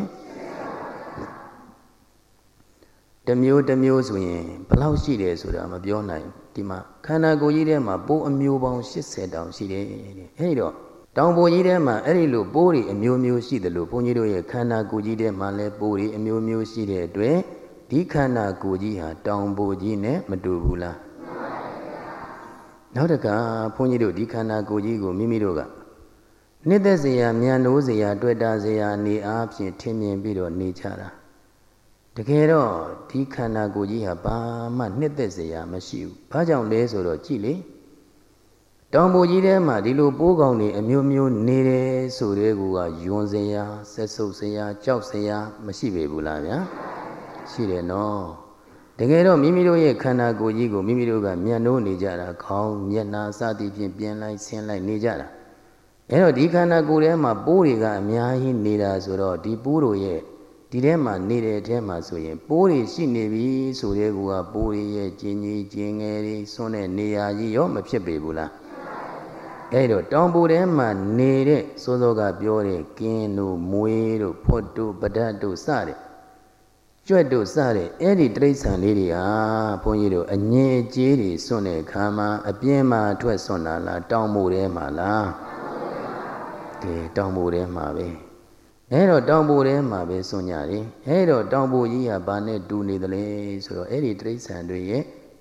တစ်မျိုးတစ်မျိုးဆိုရင်ဘယ်လောက်ရှိတယ်ဆိုတာမပြောနိုင်ဒီမှာခန္ဓာကိုယ်ကြီးထဲမှာပိုးအမျိုးပေါင်း၈၀တောင်ရှိတယ်တဲ့အဲဒီတော့တောင်ပိုးကြီးထဲမှာအဲ့ဒီလိုပိုးတွေအမျိုးမျိုးရှိတယ်လို့ဘုန်းကြီးတို့ရဲ့ခန္ဓာကိုယ်ကြီးထဲမှာလည်းပိုးတွေအမျိုးမျိုးရှိတဲ့အတွက်ဒီခန္ဓာကိုယ်ကြီးဟာတောင်ပိုးကြီးနဲ့မတူဘူးလားနောက်တကဘုန်းကြီးတို့ဒီခန္ဓာကိုယ်ကြီးကိုမိမိတို့ကနှစ်သက်စရာမြန်လို့စရာတွေ့တာစရာနေအားဖြင့်ထင်မြင်ပြီးတော့နေကြတာတကယ်တော့ဒီခန္ဓာကိုယ်ကြီးဟာဘာမှနှစ်သက်စရာမရှိဘူး။ဘာကြောင့်လဲဆိုတော့ကြည့်လေတောင်ပူကြီးထဲမှာဒီလိုပိုးကောင်တွေအမျိုးမျိုးနေတယ်ဆိုတဲ့ကူကယွန်စရာဆက်ဆုပ်စရာကြောက်စရာမရှိပေဘူးလားဗျာ။ရှိတယ်နော်။တကယ်တော့မိမိတို့ရဲ့ခန္ဓာကိုယ်ကြီးကိုမိမိတို့ကမျက်နှိုးနေကြတာခေါင်းမျက်နှာစသည်ဖြင့်ပြင်လိုက်ဆင်းလိုက်နေကြတာ။အဲတော့ဒီခန္ဓာကိုယ်ထဲမှာပိုးတွေကအများကြီးနေတာဆိုတော့ဒီပိုးတို့ရဲ့ဒီထဲမှာနေတဲ့အထဲမှာဆိုရင်ပိုးတွေရှိနေပြီဆိုတဲ့ကူကပိုးတွေရဲ့ကျင်းကြီးကျင်းငယ်တွေစွန့်တဲ့နေရာကြီးရောမဖြစ်ပေဘူးလားအဲ့တော့တောင်ပူထဲမှာနေတဲ့စိုးစောကပြောတဲ့ကင်းတို့မွေးတို့ဖွတ်တို့ပဒတ်တို့စတဲ့ကြွက်တို့စတဲ့အဲ့ဒီတိရစ္ဆာန်လေးတွေဟာဘုန်းကြီးတို့အငြင်းကြေးတွေစွန့်တဲ့ခါမှာအပြင်းမှာထွက်စွန့်တာလားတောင်ပူထဲမှာလားကဲတောင်ပူထဲမှာပဲအဲ့တော့တောင်ပူထဲမှာပဲစွန့်ကြတယ်အဲ့တော့တောင်ပူကြီးကဘာနဲ့တူနေသလဲဆိုတော့အဲ့ဒီတိရစ္ဆာန်တွေရဲ့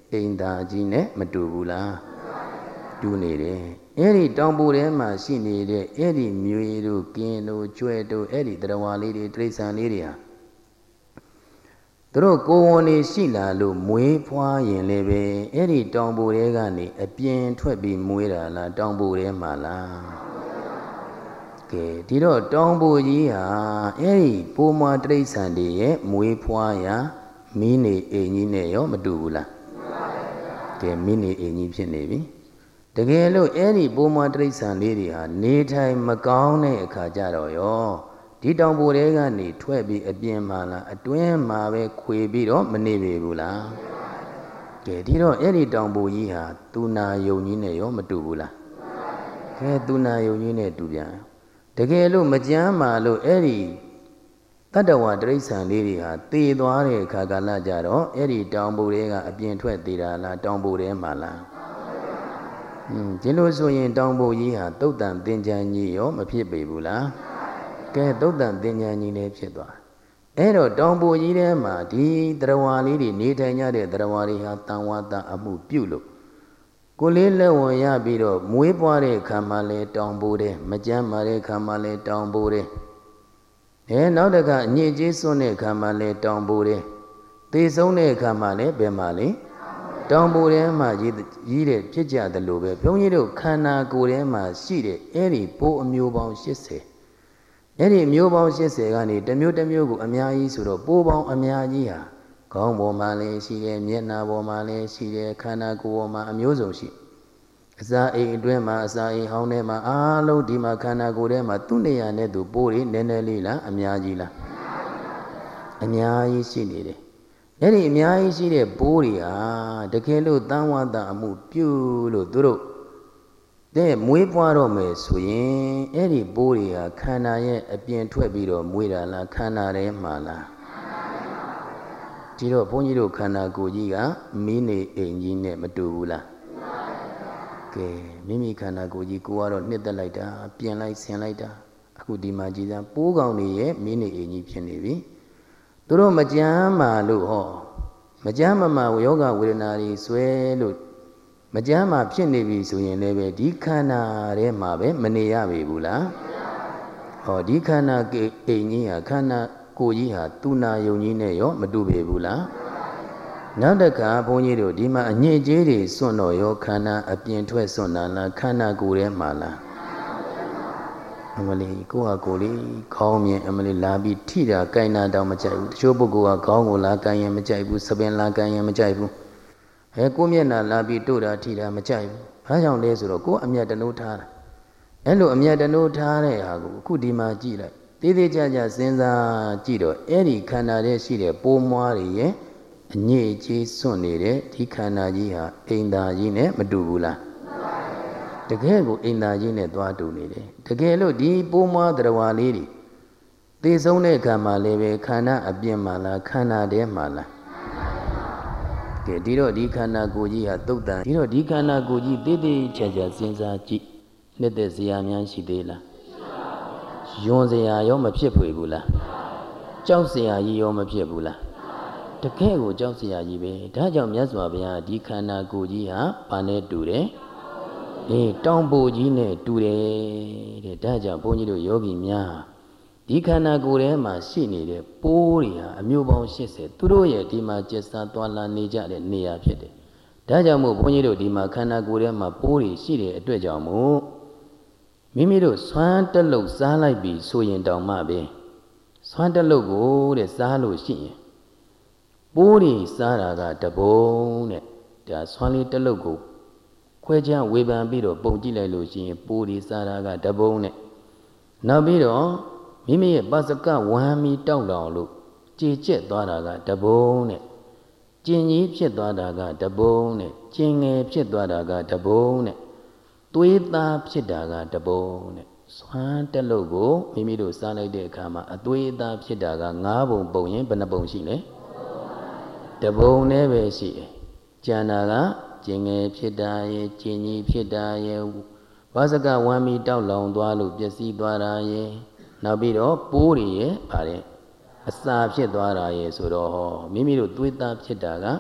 အိမ်သာကြီးနဲ့မတူဘူးလားတူနေတယ်အဲ့ဒီတောင်ပူထဲမှာရှိနေတဲ့အဲ့ဒီမြွေတို့ကင်းတို့ကျွဲတို့အဲ့ဒီတရားဝါလေးတွေတိရစ္ဆာန်လေးတွေဟာသူတို့ကိုယ်ဝန်နေရှိလာလို့မွေးဖွားရင်လည်းပဲအဲ့ဒီတောင်ပူထဲကနေအပြင်ထွက်ပြီးမွေးတာလားတောင်ပူထဲမှာလားကဲဒီတော့တောင်ပူကြီးဟာအဲ့ဒီပိုးမွားတိရစ္ဆာန်တွေရဲ့မွေးဖွားရာမီးနေအိမ်ကြီးနဲ့ရောမတူဘူးလားကဲမီးနေအိမ်ကြီးဖြစ်နေပြီတကယ်လို့အဲ့ဒီပိုးမွားတိရစ္ဆာန်လေးတွေဟာနေထိုင်မကောင်းတဲ့အခါကျတော့ရောဒီတောင်ပူတွေကနေထွက်ပြီးအပြင်မှာလားအတွင်းမှာပဲခွေပြီးတော့မနေပေဘူးလားကဲဒီတော့အဲ့ဒီတောင်ပူကြီးဟာသူနာယုံကြီးနဲ့ရောမတူဘူးလားကဲသူနာယုံကြီးနဲ့တူပြန်တကယ်လို့မကြမ်းမာလို့အဲ့ဒီတတ္တဝါတိရစ္ဆာန်လေးတွေဟာသေသွားတဲ့အခါကာလကြတော့အဲ့ဒီတောင်ပူတွေကအပြင်ထွက်သေးတာလားတောင်ပူထဲမှာလားอืมဒီလိုဆိုရင်တောင်ပူကြီးဟာသုတ်တန်သင်္ချာကြီးရောမဖြစ်ပေဘူးလားကဲသုတ်တန်သင်္ချာကြီးလည်းဖြစ်သွားအဲ့တော့တောင်ပူကြီးထဲမှာဒီတရားဝါလေးတွေနေထိုင်ကြတဲ့တရားဝါတွေဟာတန်ဝါတအမှုပြုလို့ကိုလေးလက်ဝင်ရပြီးတော့မွေးပွားတဲ့ခါမှလည်းတောင်ပူတယ်မကြမ်းမာတဲ့ခါမှလည်းတောင်ပူတယ်အဲနောက်တကအညစ်အကြေးစွန့်တဲ့ခါမှလည်းတောင်ပူတယ်သေဆုံးတဲ့ခါမှလည်းဘယ်မှာလဲတောင်ပူထဲမှာရည်ရည်တဲ့ဖြစ်ကြတယ်လို့ပဲဘုန်းကြီးတို့ခန္ဓာကိုယ်ထဲမှာရှိတဲ့အဲ့ဒီပိုးအမျိုးပေါင်း၈၀အဲ့ဒီမျိုးပေါင်း၈၀ကနေတစ်မျိုးတစ်မျိုးကိုအများကြီးဆိုတော့ပိုးပေါင်းအများကြီးဟာခေါင်းပေါ်မှာလည်းရှိတယ်မျက်နှာပေါ်မှာလည်းရှိတယ်ခန္ဓာကိုယ်ပေါ်မှာအမျိုးစုံရှိအစာအိမ်အတွင်းမှာအစာအိမ်ဟောင်းထဲမှာအားလုံးဒီမှာခန္ဓာကိုယ်ထဲမှာသူ့နေရာနဲ့သူပိုးတွေနည်းနည်းလေးလားအများကြီးလားအများကြီးရှိနေတယ်အဲ့ဒီအများကြီးရှိတဲ့ပိုးတွေဟာတကယ်လို့တန်ဝါတာအမှုပြုလို့သူတို့တဲ့မွေးပွားတော့မယ်ဆိုရင်အဲ့ဒီပိုးတွေဟာခန္ဓာရဲ့အပြင်ထွက်ပြီးတော့မွေးတာလားခန္ဓာထဲမှာလားဒီတော့ဘုန်းကြီးတို့ခန္ဓာကိုယ်ကြီးကမီးနေအိမ်ကြီးနဲ့မတူဘူးလားကဲမိမိခန္ဓာကိုယ်ကြီးကိုကတော့နှစ်သက်လိုက်တာပြင်လိုက်ဆင်လိုက်တာအခုဒီမှာကြည်စားပိုးကောင်တွေရဲ့မီးနေအိမ်ကြီးဖြစ်နေပြီသူတို့မကြမ်းမာလို့ဟောမကြမ်းမမာယောဂဝေဒနာတွေဆွဲလို့မကြမ်းမာဖြစ်နေပြီဆိုရင်လည်းပဲဒီခန္ဓာထဲမှာပဲမနေရပြီဘူးလားဟောဒီခန္ဓာအိမ်ကြီးဟာခန္ဓာကိုယ်ကြီးဟာသူနာယုံကြီးနဲ့ရောမတူပေဘူးလားနောက်တခါဘုန်းကြီးတို့ဒီမှာအညစ်အကြေးတွေစွန့်တော့ရောခန္ဓာအပြင်ထွက်စွန့်တာလားခန္ဓာကိုယ်ထဲမှာလားအမလီကိုဟာကိုလေးခေါင်းမြင်အမလီလာပြီးထိတာကိုင်တာတောင်မကြိုက်ဘူးတချို့ပုဂ္ဂိုလ်ကခေါင်းကိုလာကိုင်ရင်မကြိုက်ဘူးစပင်လာကိုင်ရင်မကြိုက်ဘူးအဲကိုမျက်နှာလာပြီးတို့တာထိတာမကြိုက်ဘူးဘာကြောင့်လဲဆိုတော့ကိုအမျက်တနိုးထားတာအဲ့လိုအမျက်တနိုးထားတဲ့ဟာကိုအခုဒီမှာကြည့်လိုက်သေးသေးကြကြစဉ်းစားကြည့်တော့အဲ့ဒီခန္ဓာထဲရှိတဲ့ပိုးမွားတွေရဲ့အညစ်အကြေးစွန့်နေတဲ့ဒီခန္ဓာကြီးဟာအိမ်သာကြီးနဲ့မတူဘူးလားတကယ်ကိုအိမ်သာကြီးနဲ့သွားတူနေတယ်တကယ်လို့ဒီပိုးမွားတရားဝါလေးတွေသေဆုံးတဲ့အခါမှာလည်းပဲခန္ဓာအပြင်မှာလားခန္ဓာထဲမှာလားကဲဒီတော့ဒီခန္ဓာကိုယ်ကြီးဟာသုတ်တန်ဒီတော့ဒီခန္ဓာကိုယ်ကြီးသေးသေးချာချာစဉ်းစားကြည့်နှစ်သက်စရာများရှိသေးလားယွန်စရာရောမဖြစ်ဖွယ်ဘူးလားကြောက်စရာကြီးရောမဖြစ်ဘူးလားတကယ်ကိုကြောက်စရာကြီးပဲဒါကြောင့်မြတ်စွာဘုရားဒီခန္ဓာကိုယ်ကြီးဟာဘာနဲ့တူတယ်အေးတောင်ပူကြီးနဲ့တူတယ်တဲ့ဒါကြောင့်ဘုန်းကြီးတို့ယောဂီများဒီခန္ဓာကိုယ်ထဲမှာရှိနေတဲ့ပိုးတွေဟာအမျိုးပေါင်း၈၀သူတို့ရဲ့ဒီမှာကျက်စားသွားလာနေကြတဲ့နေရာဖြစ်တယ်ဒါကြောင့်မို့ဘုန်းကြီးတို့ဒီမှာခန္ဓာကိုယ်ထဲမှာပိုးတွေရှိတဲ့အတွက်ကြောင့်မို့မိမိတို့ဆွမ်းတက်လို့စားလိုက်ပြီဆိုရင်တောင်မှပဲဆွမ်းတက်လို့ကိုတဲ့စားလို့ရှိရင်ပိုးတွေစားတာကတပုံတဲ့ဒါဆွမ်းလေးတက်လို့ကိုခွဲခြားဝေဖန်ပြီးတော့ပုံကြည့်လိုက်လို့ရှိရင်ပိုးတွေစားတာကတပုံနဲ့နောက်ပြီးတော့မိမိရဲ့ပါစကဝမ်းမီတောက်လောင်လို့ကြည်ကျက်သွားတာကတပုံနဲ့ကျင်ကြီးဖြစ်သွားတာကတပုံနဲ့ကျင်ငယ်ဖြစ်သွားတာကတပုံနဲ့သွေးသားဖြစ်တာကတပုံနဲ့ဆွမ်းတက်လို့ကိုမိမိတို့စားလိုက်တဲ့အခါမှာအသွေးသားဖြစ်တာက၅ပုံပုံရင်ဘယ်နှပုံရှိလဲတပုံနဲ့ပဲရှိတယ်ကျန်တာကကျင်ငယ်ဖြစ်တာရဲ့ကျင်ကြီးဖြစ်တာရဲ့ဘာစကဝမ်းမီတောက်လောင်သွားလို့ပျက်စီးသွားတာရဲ့နောက်ပြီးတော့ပိုးတွေရဲ့ဗါတဲ့အစာဖြစ်သွားတာရဲ့ဆိုတော့မိမိတို့သွေးသားဖြစ်တာက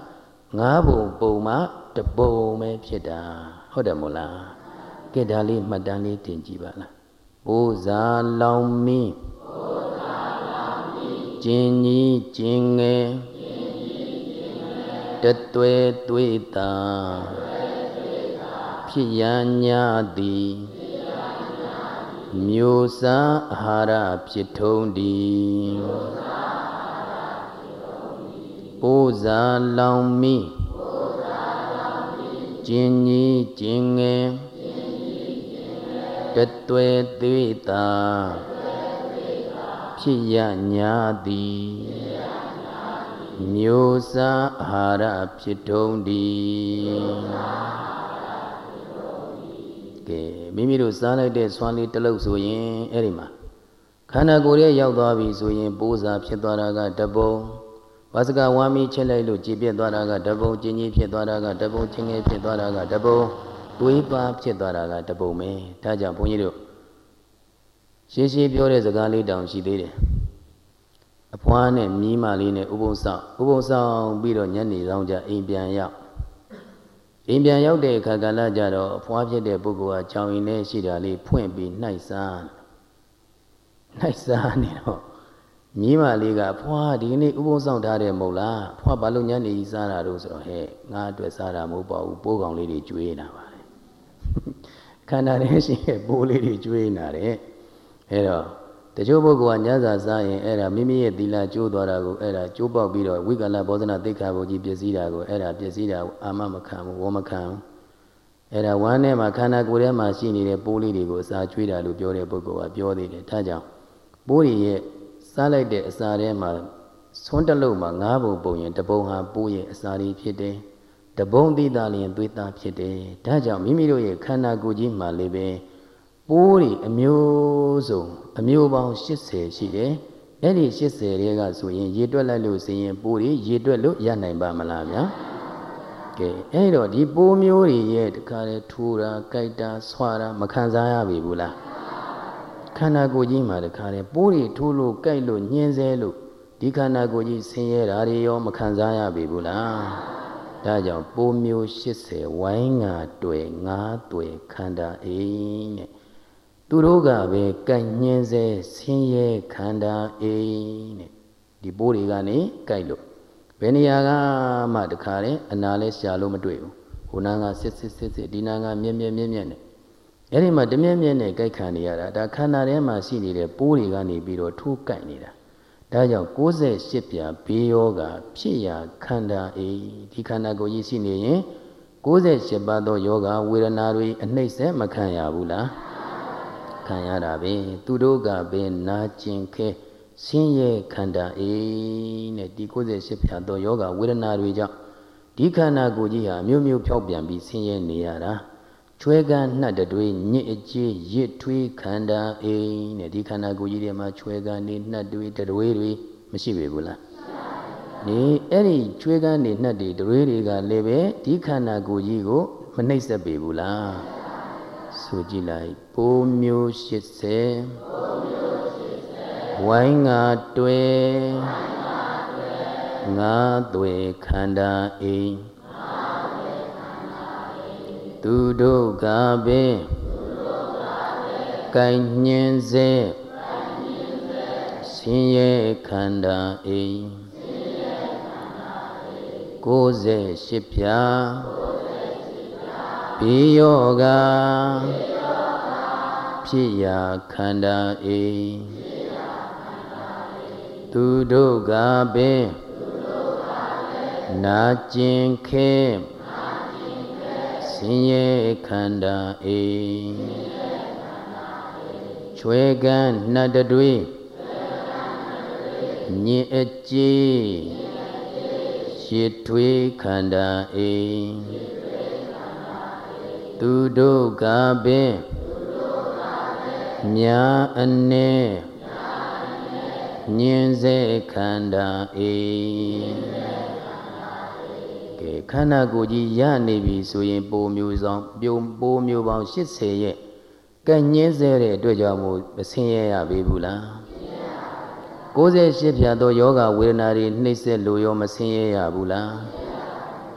ngã bụng bụng má đập bụng mấy phía đà hết được một là cái đà li mặt đà li tiền chỉ bảo là bố già lòng mi chín nhị chín nghe đất tuế tuế ta phía nhà đi miêu sa hara phía thôn đi bố già lòng mi chín nhị chín nghe đất tuế tuế ta phía nhà đi miêu sa hara phía thôn đi cái mimi đồ sáng lại để xoan đi tơ lâu rồi em ấy mà khả năng cô ấy giàu to vì rồi em bố già phía to ra cái đập bông và sự cái hoa mi chơi lại lúc chỉ biết to ra cái đập bông chỉ nhị phía to ra cái đập bông chỉ nghe phía to ra cái đập bông đuôi ba phía to ra cái đập bông mấy ta chẳng phong như được xí xí biểu đấy sự cái lý đồng xí đấy phá này mì mà lý này úp sao úp sao bị rồi nhẫn nhị rong cha in biển yao in biển yao để khai cái là cha đó phá phía để bố cô chào in này xí ra lý phun bị nai sa nai sa này đó mì mà lý cái phá đi này úp sao thà để mồ la phá bao nhiêu nhẫn nhị sa ra rồi sao hết ngã tuổi sa ra mồ bảo bố con lý đi chui nào vậy khả năng này xí bố lý đi chui nào đấy thế đóแต่ချို့ပုဂ္ဂိုလ်ကညစာစားရင်အဲ့ဒါမိမိရဲ့သီလကျိုးသွားတာကိုအဲ့ဒါကျိုးပေါက်ပြီးတော့ဝိကလဘောဇနာသိက္ခာပုဒ်ကြီးပြည့်စည်တာကိုအဲ့ဒါပြည့်စည်တာကိုအာမမခံဘူးဝမခံဘူးအဲ့ဒါဝမ်းထဲမှာခန္ဓာကိုယ်ထဲမှာရှိနေတဲ့ပိုးလေးတွေကိုအစာကျွေးတာလို့ပြောတဲ့ပုဂ္ဂိုလ်ကပြောသေးတယ်ဒါကြောင့်ပိုးတွေရဲ့စားလိုက်တဲ့အစာထဲမှာဆွန်းတလုံးမှာငါးပုံပုံရင်တပုံဟာပိုးရဲ့အစာတွေဖြစ်တယ်တပုံသီးသားလျင်သွေးသားဖြစ်တယ်ဒါကြောင့်မိမိတို့ရဲ့ခန္ဓာကိုယ်ကြီးမှာလည်းပဲပိုးတွေအမျိုးစုံအမျိုးပေါင်း၈၀ရှိတယ်။အဲ့ဒီ၈၀တွေကဆိုရင်ရေတွက်လိုက်လို့ဆိုရင်ပိုးတွေရေတွက်လို့ရနိုင်ပါမလားဗျာ။ကဲအဲ့တော့ဒီပိုးမျိုးတွေရဲ့တခါလေထူတာ၊ကြိုက်တာ၊ဆွာတာမခံစားရပြီဘူးလား။ခန္ဓာကိုယ်ကြီးမှာတခါလေပိုးတွေထူလို့ကြိုက်လို့ညှင်းဆဲလို့ဒီခန္ဓာကိုယ်ကြီးဆင်းရဲတာတွေရောမခံစားရပြီဘူးလား။ဒါကြောင့်ပိုးမျိုး၈၀ဝိုင်းငါတွေ့ငါးတွေ့ခန္ဓာအိနဲ့သူတို့ကပဲကြိုက်ညင်းစေဆင်းရဲခန္ဓာအိနဲ့ဒီပိုးတွေကနေကြိုက်လို့ဘယ်နေရာကမှတခါလဲအနာလဲရှာလို့မတွေ့ဘူးဟိုနာကစစ်စစ်စစ်စစ်ဒီနာကမြဲမြဲမြဲမြဲနဲ့အဲ့ဒီမှာတမြဲမြဲနဲ့ကြိုက်ခံနေရတာဒါခန္ဓာထဲမှာရှိနေတဲ့ပိုးတွေကနေပြီးတော့ထိုးကြိုက်နေတာဒါကြောင့်၉၈ပြာဘေးယောဂဖြစ်ရာခန္ဓာအိဒီခန္ဓာကိုယ်ကြီးရှိနေရင်၉၈ပါးသောယောဂဝေဒနာတွေအနှိမ့်ဆက်မခံရဘူးလားခံရတာပဲသူတို့ကပဲနာကျင်ခဲဆင်းရဲခန္ဓာအေးနဲ့ဒီ၉၈ဖြာသောယောဂဝေဒနာတွေကြောင့်ဒီခန္ဓာကိုယ်ကြီးဟာမျိုးမျိုးဖြောက်ပြန်ပြီးဆင်းရဲနေရတာချွဲကန်းနှက်တွေညစ်အကြေးရစ်ထွေးခန္ဓာအေးနဲ့ဒီခန္ဓာကိုယ်ကြီးတွေမှာချွဲကန်းနေနှက်တွေတတွေတွေမရှိပေဘူးလားနေအဲ့ဒီချွဲကန်းနေနှက်တွေတတွေတွေကလည်းပဲဒီခန္ဓာကိုယ်ကြီးကိုမနှိပ်စက်ပေဘူးလားဆိုကြည့်လိုက်ပိုးမျိုး၈၀ဝိုင်းငါတွေ့ငါသွေခန္ဓာအိသူတို့ကပဲကိုင်ညင်းစေဆင်းရဲခန္ဓာအိ၉၈ဖြာဘေးယောဂဖြစ်ရာခန္ဓာအိသူတို့ကပင်နာကျင်ခဲဆင်းရဲခန္ဓာအိချွဲကန်းနှတ်တွေညစ်အကြေးရှစ်ထွေးခန္ဓာအိသူတို့ကပင်ညာအနေညင်စေခန္ဓာအိကဲခန္ဓာကိုယ်ကြီးရနေပြီဆိုရင်ပိုမျိုးဆောင်ပြုံပိုမျိုးပေါင်း၈၀ရဲ့ကဲညင်းစေတဲ့အတွက်ကြောင့်မို့မဆင်းရဲရပြီဘူးလား၉၈ဖြာသောယောဂဝေဒနာတွေနှိမ့်ဆက်လို့ရောမဆင်းရဲရဘူးလား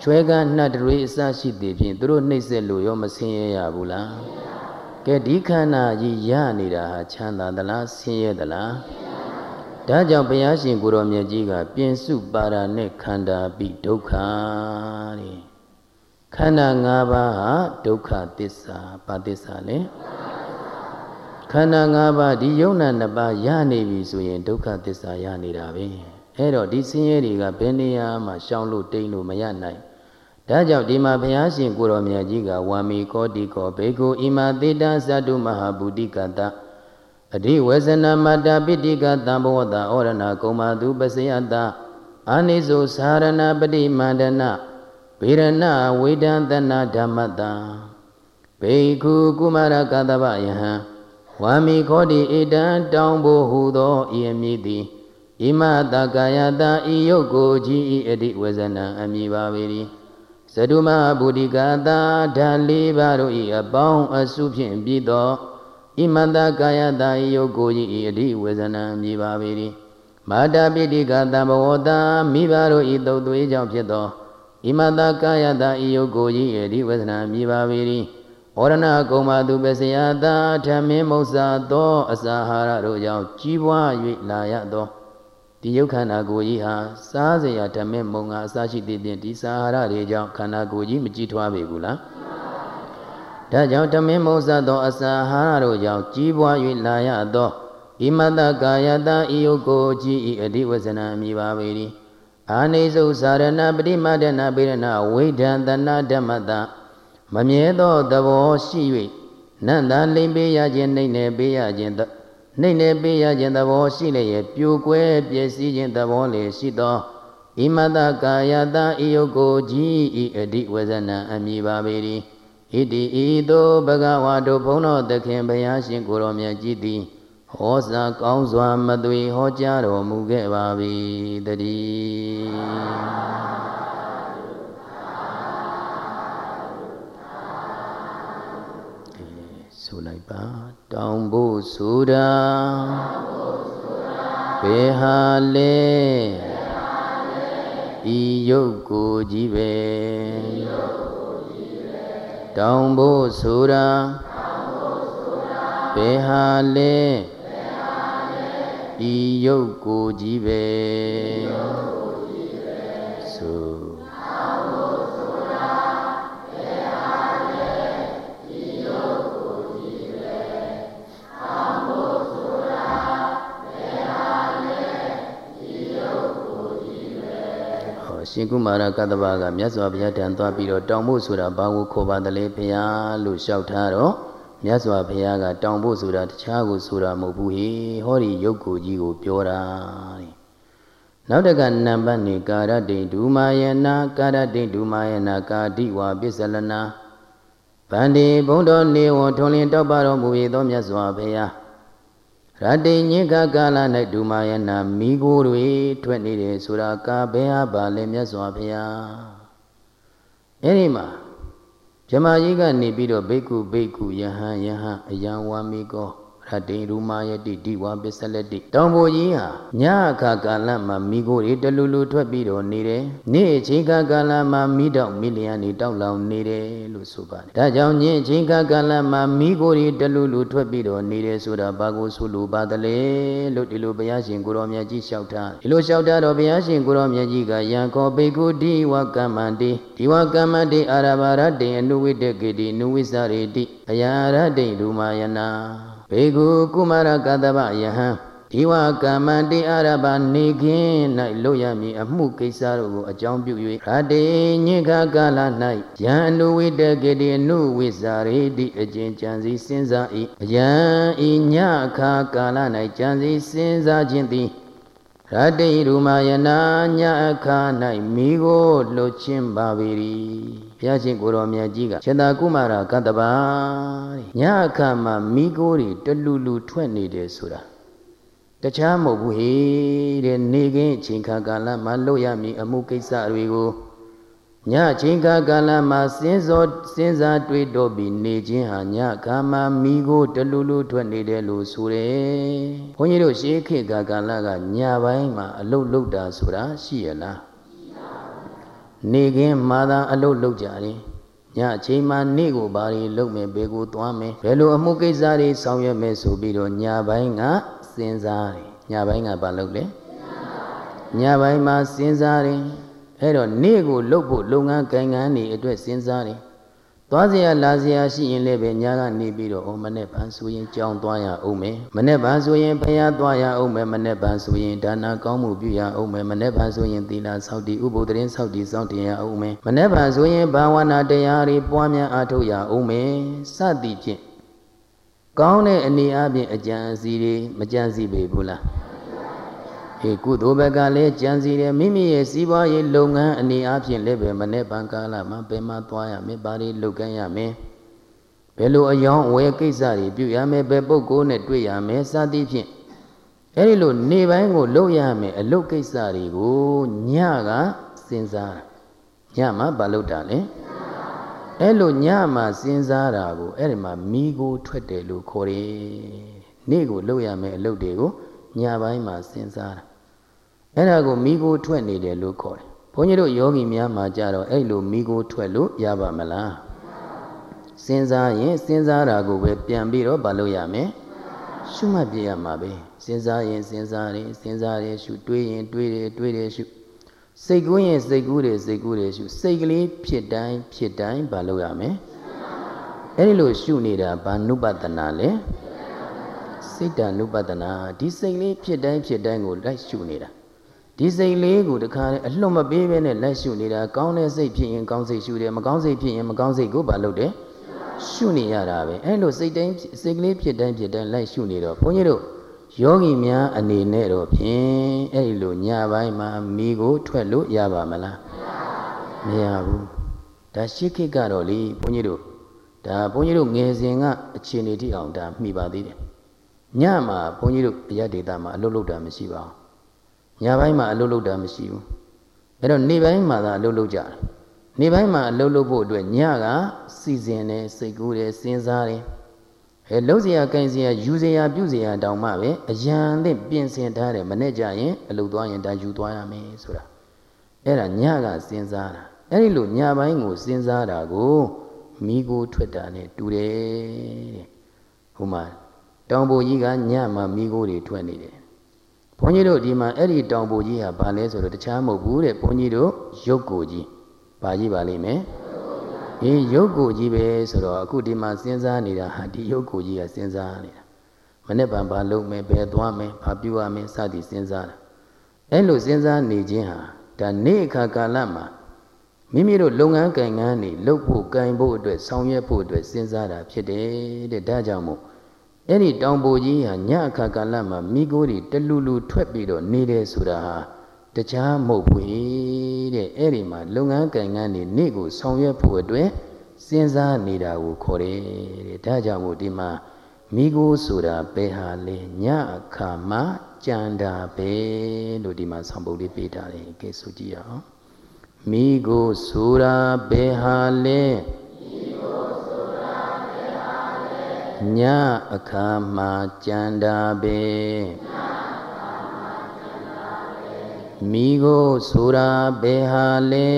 ချွဲကားနှတ်တွေအစရှိသည်ဖြင့်သူတို့နှိမ့်ဆက်လို့ရောမဆင်းရဲရဘူးလားကဲဒီခန္ဓာကြီးရနေတာဟာချမ်းသာသလားဆင်းရဲသလားဒါကြောင့်ဘုရားရှင်ကိုရောမြတ်ကြီးကပြင်စုပါရနဲ့ခန္ဓာပိဒုက္ခတဲ့ခန္ဓာ၅ပါးဟာဒုက္ခသစ္စာဘာသစ္စာလဲခန္ဓာ၅ပါးဒီယုံနာနှစ်ပါးရနေပြီဆိုရင်ဒုက္ခသစ္စာရနေတာပဲအဲ့တော့ဒီဆင်းရဲတွေကဘယ်နေရာမှာရှောင်လို့တိမ်လို့မရနိုင်ဒါကြောင့်ဒီမှာဘုရားရှင်ကိုရောမြတ်ကြီးကဝါမီကောတိကောဘေကုဣမာသေတသတ္တုမဟာဗုဒိကတအဓိဝေဇနမတ္တပိတိကတံဘောတဩရဏကုမာသူပစယတအာနိစုသာရဏပတိမန္တနဗေရဏဝေဒံတနာဓမ္မတံဘေကုကုမာရကတဗယဟံဝါမီခောတိဣတံတောင်းဖို့ဟူသောဤအမည်သည်ဣမတကာယတဤယုတ်ကိုကြီးဤအဓိဝေဇနံအမည်ပါပေ၏သတုမဗုဒိကတာဓာလေးပါးတို့ဤအပေါင်းအစုဖြင့်ပြီးသောဣမတကာယတဤယုတ်ကိုကြီးဤအဓိဝေဇနံအမည်ပါပေ၏မာတာပိတိကတံဘဝတာမိဘတို့ဤသုတ်သွေးကြောင့်ဖြစ်သောဣမတကာယတဤယုတ်ကိုကြီးအဓိဝေဇနံအမည်ပါပေ၏ဩရဏကုမာသူပစယတာဓမ္မေမုစ္ဆာသောအစာဟာရတို့ကြောင့်ကြီးပွား၍လာရသောဒီယုတ်ခန္ဓာကိုယ်ကြီးဟာစားစရာဓမ္မေမုံငါအစရှိသည့်ဖြင့်ဒီစာဟာရတွေကြောင့်ခန္ဓာကိုယ်ကြီးမကြီးထွားပေဘူးလားဒါကြောင့်ဓမ္မေမုစ္ဆာသောအစာဟာရတို့ကြောင့်ကြီးပွား၍လာရသောဣမတကာယတဤယုတ်ကိုကြီးဤအဓိဝဇနံအမည်ပါပေ၏အာနိစုသာရဏပတိမဒနာပေရဏဝိဒံတနာဓမ္မတမမြဲသောသဘောရှိ၍နန္တလိမ့်ပေးရခြင်းနှိမ့်နေပေးရခြင်းနှိမ့်နေပေးရခြင်းသဘောရှိလျက်ပြိုကွဲပျက်စီးခြင်းသဘောလေရှိသောဣမတကာယတဤယုတ်ကိုကြီးဤအဓိဝဇနံအမည်ပါပေ၏ဣတိဤသို့ဘဂဝါတို့ဘုန်းတော်သခင်ဘုရားရှင်ကိုရောမြတ်ကြီးသည်ဟောစာကောင်းစွာမသွေဟောကြားတော်မူခဲ့ပါ၏တည်းဆိုလိုက်ပါတောင်ဖို့ဆိုတာဘေဟာလေဤယုတ်ကိုကြီးပဲတောင်ဖို့ဆိုတာဘေဟာလေဤယုတ်ကိုကြီးပဲဆိုရှင်ကုမာရကတ္တဗကမြတ်စွာဘုရားတန်သွားပြီးတော့တောင်ဖို့ဆိုတာဘာကိုခေါ်ပါသလဲဘုရားလို့လျှောက်ထားတော့မြတ်စွာဘုရားကတောင်ဖို့ဆိုတာတခြားကိုဆိုတာမဟုတ်ဘူးဟေဟောဒီယုတ်ကိုကြီးကိုပြောတာတဲ့နောက်တကနံပါတ်နေကာရတိဒုမာယနာကာရတိဒုမာယနာကာတိဝါပစ္စလနာဗန္တိဘုံတော်နေဝထွန်လင်းတောက်ပါတော်မူ၏သောမြတ်စွာဘုရားရတိညင်္ဂကာလ၌ဒုမာယနာမိကိုတွေထွက်နေတယ်ဆိုတာကာဘယ်ဟာပါလဲမြတ်စွာဘုရားအဲဒီမှာဗြဟ္မာကြီးကနေပြီးတော့ဘိက္ခုဘိက္ခုယဟန်ယဟန်အယံဝါမိကောရတိရူမာယတိဒီဝါပစ္စလတိတောင်ပေါ်ကြီးဟာညအခါကာလမှာမိကိုတွေတလူလူထွက်ပြီးတော့နေတယ်နေ့အချိန်ကာလမှာမိတောက်မိလျံနေတောက်လောင်နေတယ်လို့ဆိုပါတယ်ဒါကြောင့်ညအချိန်ကာလမှာမိကိုတွေတလူလူထွက်ပြီးတော့နေတယ်ဆိုတာဘာကိုဆိုလိုပါသလဲလို့ဒီလိုဘုရားရှင်ကိုရောမြတ်ကြီးလျှောက်ထားဒီလိုလျှောက်ထားတော့ဘုရားရှင်ကိုရောမြတ်ကြီးကယံခောဘိက္ခုဒီဝကမ္မန္တိဒီဝကမ္မန္တိအာရဘာရတေအနုဝိတကေတိနုဝိသရေတိအယာရတေဒုမာယနာဘေကုကုမာရကတ္တဗယဟံဒီဝကမ္မန္တိအာရဘာနေခင်း၌လို့ရမည်အမှုကိစ္စတို့ကိုအကြောင်းပြု၍ရတေညင်္ခကာလ၌ယံအနုဝိတကေတိအနုဝိဇာရေတိအကျဉ်ကြံစည်စဉ်းစား၏ယံဤညအခါကာလ၌ကြံစည်စဉ်းစားခြင်းသည်ရတေရူမာယနာညအခါ၌မိကိုလှုပ်ခြင်းပါပေ၏ဘုရားရှင်ကိုရောမြတ်ကြီးကရှင်သာကုမာရကတ္တဗညအခါမှာမိကိုတွေတလူလူထွက်နေတယ်ဆိုတာတခြားမဟုတ်ဘူးဟေတဲ့နေခင်းအချိန်ခါကာလမှာလုပ်ရမည်အမှုကိစ္စတွေကိုညအချိန်ခါကာလမှာစဉ်းစောစဉ်းစားတွေးတောပြီးနေခြင်းဟာညအခါမှာမိကိုတလူလူထွက်နေတယ်လို့ဆိုတယ်ဘုန်းကြီးတို့ရှေးခေတ်ကာလကညပိုင်းမှာအလုတ်လုတ်တာဆိုတာရှိရလားနေခင်းမှာသာအလုပ်လုပ်ကြတယ်ညအချိန်မှာနေ့ကိုဘာတွေလုပ်မယ်ဘယ်ကိုသွားမယ်ဘယ်လိုအမှုကိစ္စတွေဆောင်ရွက်မယ်ဆိုပြီးတော့ညပိုင်းကစဉ်းစားတယ်ညပိုင်းကဘာလုပ်လဲညပိုင်းမှာစဉ်းစားတယ်အဲ့တော့နေ့ကိုလုပ်ဖို့လုပ်ငန်းကိုင်ငန်းတွေအတွက်စဉ်းစားတယ်သွားစရာလာစရာရှိရင်လည်းပဲညကနေပြီးတော့အော်မနေ့ဗန်ဆိုရင်ကြောင်းသွားရအောင်မယ်မနေ့ဗန်ဆိုရင်ဘုရားသွားရအောင်မယ်မနေ့ဗန်ဆိုရင်ဒါနကောင်းမှုပြုရအောင်မယ်မနေ့ဗန်ဆိုရင်သီလဆောက်တည်ဥပုသ်သတင်းဆောက်တည်စောင့်တည်ရအောင်မယ်မနေ့ဗန်ဆိုရင်ဘာဝနာတရားတွေပွားများအားထုတ်ရအောင်မယ်စသည်ဖြင့်ကောင်းတဲ့အနေအချင်းအကြံအစီတွေမကြံစီပေဘူးလားေကုသိုလ်ဘက်ကလည်းကြံစီတယ်မိမိရဲ့စီးပွားရေးလုပ်ငန်းအနေအချင်းလည်းပဲမနေ့ဗန်ကာလမှာဘယ်မှာသွားရမလဲဘာတွေလုပ်ကမ်းရမလဲဘယ်လိုအယောင်းအဝယ်ကိစ္စတွေပြုရမယ်ဘယ်ပုဂ္ဂိုလ်နဲ့တွေ့ရမယ်စသည်ဖြင့်အဲဒီလိုနေပိုင်းကိုလုပ်ရမယ်အလုပ်ကိစ္စတွေကိုညကစဉ်းစားညမှာဘာလုပ်တာလဲအဲလိုညမှာစဉ်းစားတာကိုအဲ့ဒီမှာမိကိုထွက်တယ်လို့ခေါ်တယ်နေ့ကိုလုပ်ရမယ်အလုပ်တွေကိုညပိုင်းမှာစဉ်းစားတာအဲ့ဒါကိုမိကိုထွက်နေတယ်လို့ခေါ်တယ်ဘုန်းကြီးတို့ယောဂီများမှာကြတော့အဲ့လိုမိကိုထွက်လို့ရပါမလားစဉ်းစားရင်စဉ်းစားတာကိုပဲပြန်ပြီးတော့မလုပ်ရမယ်ရှုမှတ်ပြရမှာပဲစဉ်းစားရင်စဉ်းစားတယ်စဉ်းစားတယ်ရှုတွေးရင်တွေးတယ်တွေးတယ်ရှုစိတ်ကူးရင်စိတ်ကူးတယ်စိတ်ကူးတယ်ရှုစိတ်ကလေးဖြစ်တိုင်းဖြစ်တိုင်းမလုပ်ရမယ်အဲ့ဒီလိုရှုနေတာဘာနုပတနာလဲစိတ်တ ानु ပတနာဒီစိတ်လေးဖြစ်တိုင်းဖြစ်တိုင်းကိုလိုက်ရှုနေတာဒီစိတ်လေးကိုတခါလေအလှမပေးဘဲနဲ့လိုက်ရှုနေတာကောင်းတဲ့စိတ်ဖြစ်ရင်ကောင်းစိတ်ရှုတယ်မကောင်းစိတ်ဖြစ်ရင်မကောင်းစိတ်ကိုဘာလုပ်တယ်ရှုနေရတာပဲအဲ့လိုစိတ်တိုင်းစိတ်ကလေးဖြစ်တိုင်းဖြစ်တိုင်းလိုက်ရှုနေတော့ဘုန်းကြီးတို့ယောဂီများအနေနဲ့တော့ဖြင့်အဲ့ဒီလိုညပိုင်းမှာမိကိုထွက်လို့ရပါမလားမရဘူးဒါရှစ်ခေတ်ကတော့လေဘုန်းကြီးတို့ဒါဘုန်းကြီးတို့ငယ်စဉ်ကအခြေအနေတိအောင်ဒါမှီပါသေးတယ်ညမှာဘုန်းကြီးတို့အရဒေတာမှာအလုပ်လုပ်တာမရှိပါဘူးညပိုင်းမှာအလုပ်လုပ်တာမရှိဘူးအဲ့တော့နေ့ပိုင်းမှာသာအလုပ်လုပ်ကြတယ်နေ့ပိုင်းမှာအလုပ်လုပ်ဖို့အတွက်ညကစီစဉ်တယ်စိတ်ကူးတယ်စဉ်းစားတယ်အဲလုံးစရာကိုင်စရာယူစရာပြုစရာတောင်မှပဲအရန်သင့်ပြင်ဆင်ထားတယ်မနေ့ကျရင်အလုပ်သွားရင်ဒါယူသွားရမယ်ဆိုတာအဲ့ဒါညကစဉ်းစားတာအဲ့ဒီလိုညပိုင်းကိုစဉ်းစားတာကိုမိကိုထွက်တာနဲ့တူတယ်တဲ့ဟိုမှာတောင်ပေါ်ကြီးကညမှာမိကိုတွေထွက်နေတယ်ဘုန်းကြီးတို့ဒီမှာအဲ့ဒီတောင်ပေါ်ကြီးဟာဘာလဲဆိုတော့တခြားမဟုတ်ဘူးတဲ့ဘုန်းကြီးတို့ရုပ်ကိုကြီးဘာကြီးပါလိမ့်မယ်အေးရုပ်ကိုကြီးပဲဆိုတော့အခုဒီမှာစဉ်းစားနေတာဟာဒီရုပ်ကိုကြီးကစဉ်းစားနေတာမနေ့ကဘာလုပ်မယ်ဘယ်သွားမယ်ဘာပြုရမယ်စသည်စဉ်းစားတာအဲ့လိုစဉ်းစားနေခြင်းဟာဒါနေ့အခါကာလမှာမိမိတို့လုပ်ငန်းကိုင်ငန်းတွေလုပ်ဖို့ကင်ဖို့အတွက်ဆောင်ရွက်ဖို့အတွက်စဉ်းစားတာဖြစ်တယ်တဲ့ဒါကြောင့်မို့အဲ့ဒီတောင်ပေါ်ကြီးဟာညအခါကာလမှာမိကိုယ်တွေတလူလူထွက်ပြီးတော့နေတယ်ဆိုတာဟာတခြားမဟုတ်ဘူးတဲ့အဲ့ဒီမှာလုပ်ငန်းကိုင်ငန်းတွေနေ့ကိုဆောင်ရွက်ဖို့အတွက်စဉ်းစားနေတာကိုခေါ်တယ်တဲ့ဒါကြောင့်မို့ဒီမှာမိကိုယ်ဆိုတာဘယ်ဟာလဲညအခါမှာကြံတာပဲလို့ဒီမှာဆောင်ပုဒ်လေးပေးထားတယ်ကဲဆိုကြည့်အောင်မိကိုယ်ဆိုတာဘယ်ဟာလဲညအခါမှာကြံတာပဲမိကိုဆိုတာဘယ်ဟာလဲ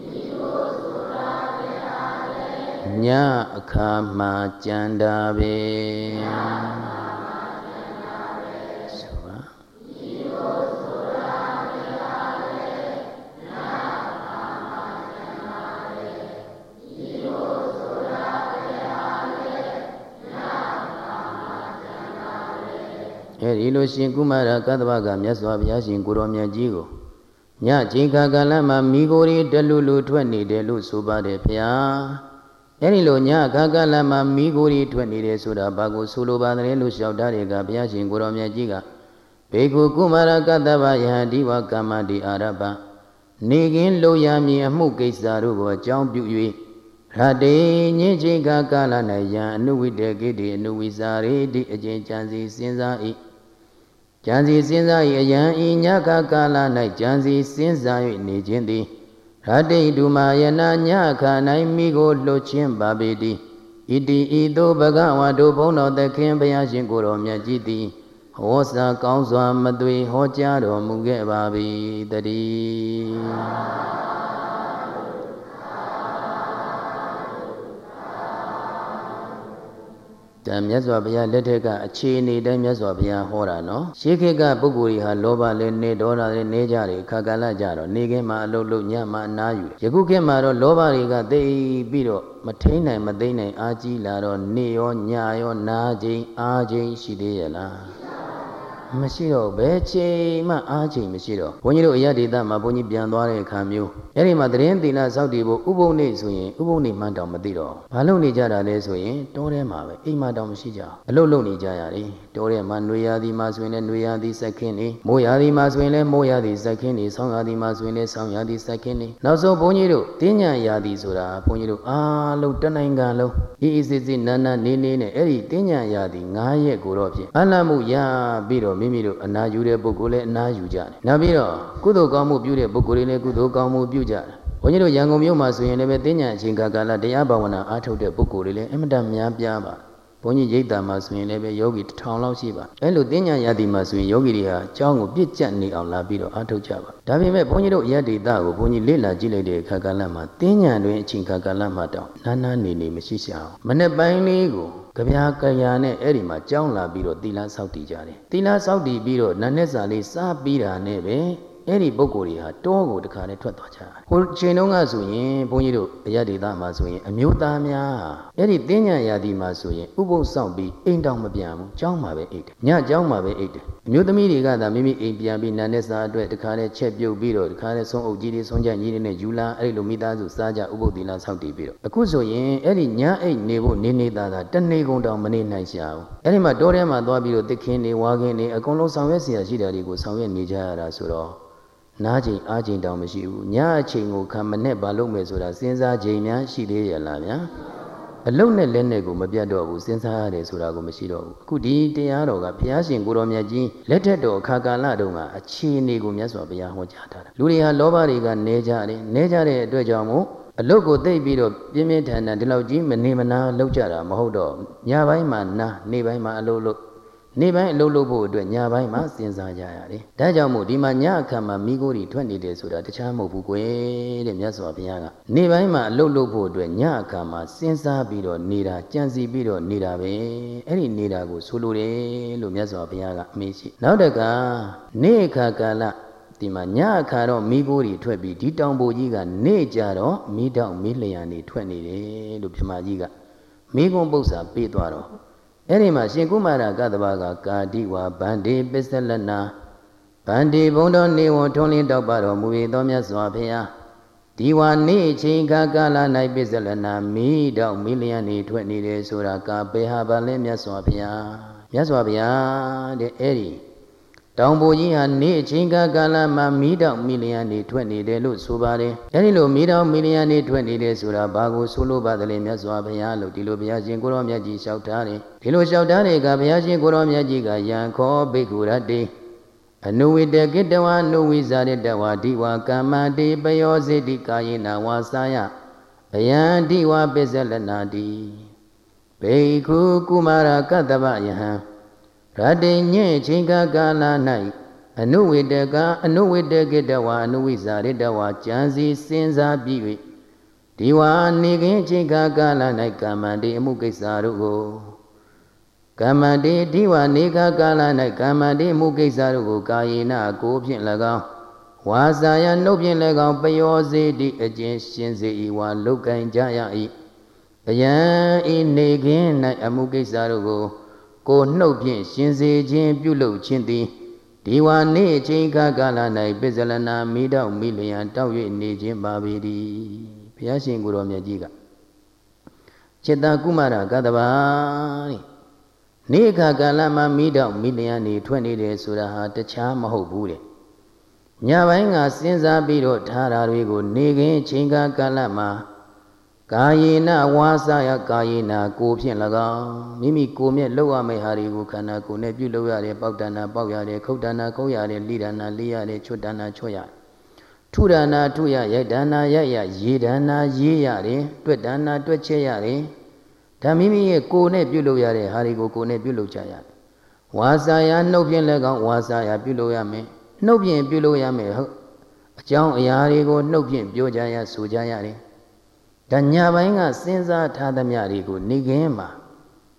ညအခါမှာကြံတာပဲဆိုပါမိကိုဆိုတာဘယ်ဟာလဲညအခါမှာကြံတာပဲမိကိုဆိုတာဘယ်ဟာလဲအဲဒီလိုရှင်ကုမာရကတ္တဗကမြတ်စွာဘုရားရှင်ကိုရောမြတ်ကြီးကိုညချိန်ခါကာလမှာမိကိုယ်တွေတလူလူထွက်နေတယ်လို့ဆိုပါတယ်ဗျာအဲဒီလိုညခါကာလမှာမိကိုယ်တွေထွက်နေတယ်ဆိုတာဘာကိုဆိုလိုပါတယ်လို့လျှောက်တာတွေကဘုရားရှင်ကိုရောမြတ်ကြီးကဘေကုကုမာရကတ္တဗယဟတိဝကမ္မတိအာရပနေကင်းလုံရမည်အမှုကိစ္စတို့ကိုအကြောင်းပြု၍ရတေညင်ချိန်ခါကာလ၌ယံအနုဝိတေကိတိအနုဝိစာရေတိအကျဉ်ကြံစီစဉ်းစား၏ကြံစီစဉ်းစား၏အယံဤညခါကာလ၌ကြံစီစဉ်းစား၍နေခြင်းသည်ရတေဒုမာယနာညခါ၌မိကိုလှုပ်ခြင်းပါပေသည်ဣတိဤသို့ဘဂဝါတို့ဘုန်းတော်သခင်ဘုရားရှင်ကိုယ်တော်မြတ်ကြီးသည်ဟောစာကောင်းစွာမသွေဟောကြားတော်မူခဲ့ပါ၏တည်းဒါမြတ်စွာဘုရားလက်ထက်ကအခြေအနေတိုင်းမြတ်စွာဘုရားဟောတာနော်ရှေးခေတ်ကပုဂ္ဂိုလ်တွေဟာလောဘလည်းနေဒေါသလည်းနေကြတယ်ခါကာလကြတော့နေခင်းမှာအလုတ်လုတ်ညမှာအနားယူတယ်ယခုခေတ်မှာတော့လောဘတွေကသိပြီးတော့မထိန်နိုင်မသိနိုင်အားကြီးလာတော့နေရောညရောနာခြင်းအားခြင်းရှိသေးရဲ့လားမရှိတော့ဘယ်ချိန်မှအားချိန်မရှိတော့ဘုန်းကြီးတို့အရဒေသမှာဘုန်းကြီးပြန်သွားတဲ့အခါမျိုးအဲ့ဒီမှာတရင်သီလစောင့်တည်ဖို့ဥပုံနေဆိုရင်ဥပုံနေမှန်းတောင်မသိတော့ဘာလို့နေကြတာလဲဆိုရင်တောထဲမှာပဲအိမ်မှာတောင်မရှိကြအလုပ်လုပ်နေကြရတယ်တောထဲမှာနှွေရာသီမှာဆိုရင်လည်းနှွေရာသီစက်ခင်းနေမိုးရာသီမှာဆိုရင်လည်းမိုးရာသီစက်ခင်းနေဆောင်းရာသီမှာဆိုရင်လည်းဆောင်းရာသီစက်ခင်းနေနောက်ဆုံးဘုန်းကြီးတို့တင်းညာရာသီဆိုတာဘုန်းကြီးတို့အားလုံးတနိုင်ငံလုံးအေးအေးစစ်စစ်နန်းနန်းနေနေနဲ့အဲ့ဒီတင်းညာရာသီ၅ရက်ကိုတော့ဖြင့်အလတ်မှုရပြီးတော့မိမိတို့အနာယူတဲ့ပုဂ္ဂိုလ်လည်းအနာယူကြတယ်နောက်ပြီးတော့ကုသိုလ်ကောင်းမှုပြုတဲ့ပုဂ္ဂိုလ်တွေလည်းကုသိုလ်ကောင်းမှုပြုကြတယ်ဘုန်းကြီးတို့ရန်ကုန်မြို့မှာဆိုရင်လည်းပဲတင်းညာအချိန်ကာလတရားဘာဝနာအားထုတ်တဲ့ပုဂ္ဂိုလ်တွေလည်းအမတန်များပြားပါဘုန်းကြီးရိပ်သာမှာဆိုရင်လည်းပဲယောဂီတစ်ထောင်လောက်ရှိပါအဲ့လိုတင်းညာရာသီမှာဆိုရင်ယောဂီတွေဟာအကြောင်းကိုပြည့်ကျက်နေအောင်လာပြီးတော့အားထုတ်ကြပါဒါပေမဲ့ဘုန်းကြီးတို့ယတ္တိတကိုဘုန်းကြီးလေ့လာကြည့်လိုက်တဲ့အခါကာလမှာတင်းညာတွင်အချိန်ကာလမှာတောင်နာနာနေနေမရှိရှာအောင်မနေ့ပိုင်းလေးကိုကြပြားကြရာနဲ့အဲ့ဒီမှာကြောင်းလာပြီးတော့သီလဆောက်တည်ကြတယ်သီလဆောက်တည်ပြီးတော့နာနဲ့စာလေးစားပြီးတာနဲ့ပဲအဲ့ဒီပုဂ္ဂိုလ်တွေဟာတောကိုတခါနဲ့ထွက်သွားကြတယ်ဟိုချိန်တုန်းကဆိုရင်ဘုန်းကြီးတို့အရဒေသမှာဆိုရင်အမျိုးသားများအဲ့ဒီတင်းညာရာသီမှာဆိုရင်ဥပုသ်ဆောင်ပြီးအိမ်တောင်မပြန်ဘူးကျောင်းမှာပဲအိတ်တယ်ညကျောင်းမှာပဲအိတ်တယ်အမျိုးသမီးတွေကသာမိမိအိမ်ပြန်ပြီးနာနဲ့စာအတွက်တခါနဲ့ချက်ပြုတ်ပြီးတော့တခါနဲ့ဆုံးအုပ်ကြီးတွေဆုံးကြကြီးတွေနဲ့ယူလာအဲ့ဒီလိုမိသားစုစားကြဥပုသ်သီလဆောက်တည်ပြီးတော့အခုဆိုရင်အဲ့ဒီညအိတ်နေဖို့နေနေသားသားတနေ့ကုန်တောင်မနေနိုင်ရှာဘူးအဲ့ဒီမှာတောထဲမှာသွားပြီးတော့တစ်ခင်းနေဝါခင်းနေအကုန်လုံးဆောင်ရွက်เสียရှိတာတွေကိုဆောင်ရွက်နေကြရတာဆိုတော့နားချိန်အားချိန်တောင်မရှိဘူးညအချိန်ကိုခံမနဲ့ဘာလုပ်မယ်ဆိုတာစဉ်းစားချိန်များရှိသေးရလားဗျာအလုံးနဲ့လက်နဲ့ကိုမပြတ်တော့ဘူးစဉ်းစားရတယ်ဆိုတာကိုမရှိတော့ဘူးအခုဒီတရားတော်ကဘုရားရှင်ကိုတော်မြတ်ကြီးလက်ထက်တော်အခါကာလတုန်းကအခြေအနေကိုမြတ်စွာဘုရားဟောကြားထားတာလူတွေဟာလောဘတွေကနေကြတယ်နေကြတဲ့အတွက်ကြောင့်မို့အလုတ်ကိုသိပ်ပြီးတော့ပြင်းပြင်းထန်ထန်ဒီလောက်ကြီးမနေမနာလောက်ကြတာမဟုတ်တော့ညပိုင်းမှာနာနေပိုင်းမှာအလုတ်လို့နေပိုင်းအလုပ်လုပ်ဖို့အတွက်ညပိုင်းမှာစဉ်းစားကြရတယ်။ဒါကြောင့်မို့ဒီမှာညအခါမှာမိကိုတွေထွက်နေတယ်ဆိုတာတခြားမဟုတ်ဘူးကွယ်တဲ့မြတ်စွာဘုရားကနေပိုင်းမှာအလုပ်လုပ်ဖို့အတွက်ညအခါမှာစဉ်းစားပြီးတော့နေတာကြံစီပြီးတော့နေတာပဲ။အဲ့ဒီနေတာကိုဆိုလိုတယ်လို့မြတ်စွာဘုရားကအမေးရှိ။နောက်တကနေအခါကာလဒီမှာညအခါတော့မိကိုတွေထွက်ပြီးဒီတောင်ပိုကြီးကနေကြတော့မိတောင်မိလျံနေထွက်နေတယ်လို့ပြမကြီးကမိကွန်းပု္ပ္ပာပေးသွားတော့အဲ့ဒီမှာရှင်ကုမာရကတ္တဗကကာတိဝါဗန္တိပစ္စလနာဗန္တိဘုံတော်နေဝထွန်းလင်းတောက်ပါတော်မူ၏သောမြတ်စွာဘုရားဒီဝါနေချိန်ခါကာလ၌ပစ္စလနာမိတောက်မိလျံနေထွက်နေတယ်ဆိုတာကာပေဟာဗလဲမြတ်စွာဘုရားမြတ်စွာဘုရားတဲ့အဲ့ဒီတောင်ပေါ်ကြီးဟာနေချိန်ခါကာလမှာမိတောက်မိလျံနေထွက်နေတယ်လို့ဆိုပါတယ်အဲ့ဒီလိုမိတောက်မိလျံနေထွက်နေတယ်ဆိုတာဘာကိုဆိုလိုပါသလဲမြတ်စွာဘုရားလို့ဒီလိုဘုရားရှင်ကိုရောမြတ်ကြီးလျှောက်ထားတယ်ဒီလိုလျှောက်ထားတဲ့ကဘုရားရှင်ကိုရောမြတ်ကြီးကယံခောဘိက္ခုရတ္တိအနုဝိတကိတဝါနုဝိဇာရတဝါဒီဝါကမ္မတိပယောစေတိကာယေနဝါစာယဘယံဒီဝါပစ္စလနာတိဘိက္ခုကုမာရကတ္တဗယဟံရတ္တိညေချိန်ခါကာလ၌အနုဝိတကအနုဝိတကိတဝါအနုဝိဇာရတဝါကြံစီစဉ်းစားပြီး၍ဒီဝါနေခင်ချိန်ခါကာလ၌ကမ္မတိအမှုကိစ္စတို့ကိုကမ္မတိဒီဝါနေခါကာလ၌ကမ္မတိအမှုကိစ္စတို့ကိုကာယေနကိုဖြင့်၎င်းဝါစာယနှုတ်ဖြင့်၎င်းပယောစေတိအကျဉ်ရှင်စေဤဝါလုတ်ကင်ကြရ၏ဘယံဤနေခင်၌အမှုကိစ္စတို့ကိုကိုနှုတ်ဖြင့်ရှင်စေခြင်းပြုလုပ်ခြင်းသည်ဒီဝါနေချိန်ခါကာလ၌ပစ္စလနာမိတောက်မိလျံတောက်၍နေခြင်းပါပေသည်ဘုရားရှင်ကိုယ်တော်မြတ်ကြီးကจิตတကုမာရကတ္တဗာတဲ့နေခါကာလမှာမိတောက်မိလျံနေထွက်နေတယ်ဆိုတာဟာတခြားမဟုတ်ဘူးတဲ့ညပိုင်းကစဉ်းစားပြီးတော့ထားတာတွေကိုနေခင်ချိန်ခါကာလမှာကာယေနဝါစာယကာယေနကိုဖြင့်၎င်းမိမိကိုမြဲလောက်ရမယ့်ဟာတွေကိုခန္ဓာကိုယ်နဲ့ပြုလုပ်ရတယ်ပေါက်တဏ္ဍပေါက်ရတယ်ခုတ်တဏ္ဍခုတ်ရတယ်လိဒဏ္ဍလိရတယ်ချွတ်တဏ္ဍချွတ်ရတယ်ထုဒဏ္ဍထုရရိုက်တဏ္ဍရိုက်ရရေတဏ္ဍရေးရတယ်တွက်တဏ္ဍတွက်ချက်ရတယ်ဒါမိမိရဲ့ကိုယ်နဲ့ပြုလုပ်ရတဲ့ဟာတွေကိုကိုယ်နဲ့ပြုလုပ်ကြရတယ်ဝါစာယနှုတ်ဖြင့်လည်းကောင်းဝါစာယပြုလုပ်ရမယ်နှုတ်ဖြင့်ပြုလုပ်ရမယ်ဟုတ်အကြောင်းအရာတွေကိုနှုတ်ဖြင့်ပြောကြရဆိုကြရတယ်ဒါညပိုင်းကစဉ်းစားထားသမျှတွေကိုနေခင်းမှာ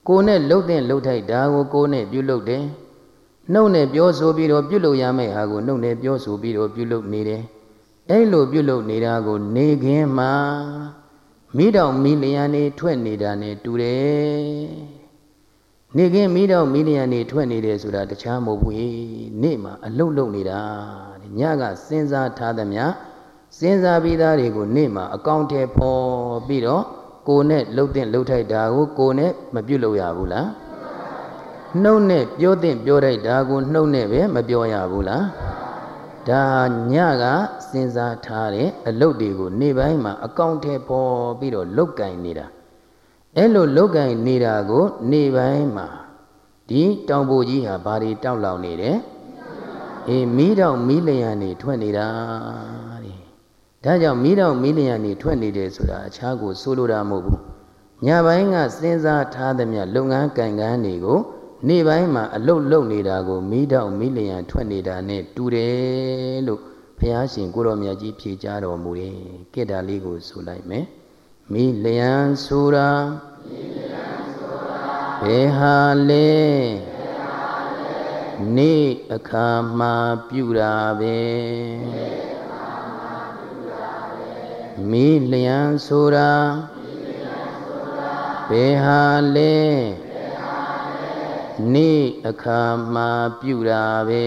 ကိုနဲ့လှုပ်တဲ့လှုပ်ထိုက်ဒါကိုကိုနဲ့ပြုလုပ်တယ်နှုတ်နဲ့ပြောဆိုပြီးတော့ပြုလုပ်ရမယ့်ဟာကိုနှုတ်နဲ့ပြောဆိုပြီးတော့ပြုလုပ်နေတယ်အဲ့လိုပြုလုပ်နေတာကိုနေခင်းမှာမိတော်မိလျံနေထွက်နေတာနဲ့တူတယ်နေခင်းမိတော်မိလျံနေထွက်နေတယ်ဆိုတာတခြားမဟုတ်ဘူးနေ့မှာအလုတ်လုတ်နေတာညကစဉ်းစားထားသမျှစဉ်းစားပြီးသားတွေကိုနေ့မှာအကောင့်ထဲပေါ်ပြီးတော့ကိုနဲ့လှုပ်တဲ့လှုပ်ထိုက်တာကိုကိုနဲ့မပြုတ်လို့ရဘူးလားနှုတ်နဲ့ပြောတဲ့ပြောထိုက်တာကိုနှုတ်နဲ့ပဲမပြောရဘူးလားဒါညကစဉ်းစားထားတဲ့အလုပ်တွေကိုနေ့ပိုင်းမှာအကောင့်ထဲပေါ်ပြီးတော့လုတ်ကင်နေတာအဲ့လိုလုတ်ကင်နေတာကိုနေ့ပိုင်းမှာဒီတောင်ပိုကြီးဟာဘာတွေတောက်လောင်နေတယ်အေးမီးတောင်မီးလျံနေထွက်နေတာတဲ့ဒါကြောင့်မီးတောင်မီးလျံနေထွက်နေတယ်ဆိုတာအခြားကိုဆိုလိုတာမဟုတ်ဘူးညပိုင်းကစဉ်းစားထားသမျှလုပ်ငန်းကံကန်းတွေကိုနေ့ပိုင်းမှာအလုတ်လုတ်နေတာကိုမီးတောင်မီးလျံထွက်နေတာနဲ့တူတယ်လို့ဘုရားရှင်ကိုရောမြတ်ကြီးဖြေကြားတော်မူတယ်ကိတ္တာလေးကိုဆိုလိုက်မယ်မီးလျံဆိုတာဘယ်ဟာလဲနေ့အခါမှာပြုတာပဲမီးလျံဆိုတာဘယ်ဟာလဲနေ့အခါမှာပြုတာပဲ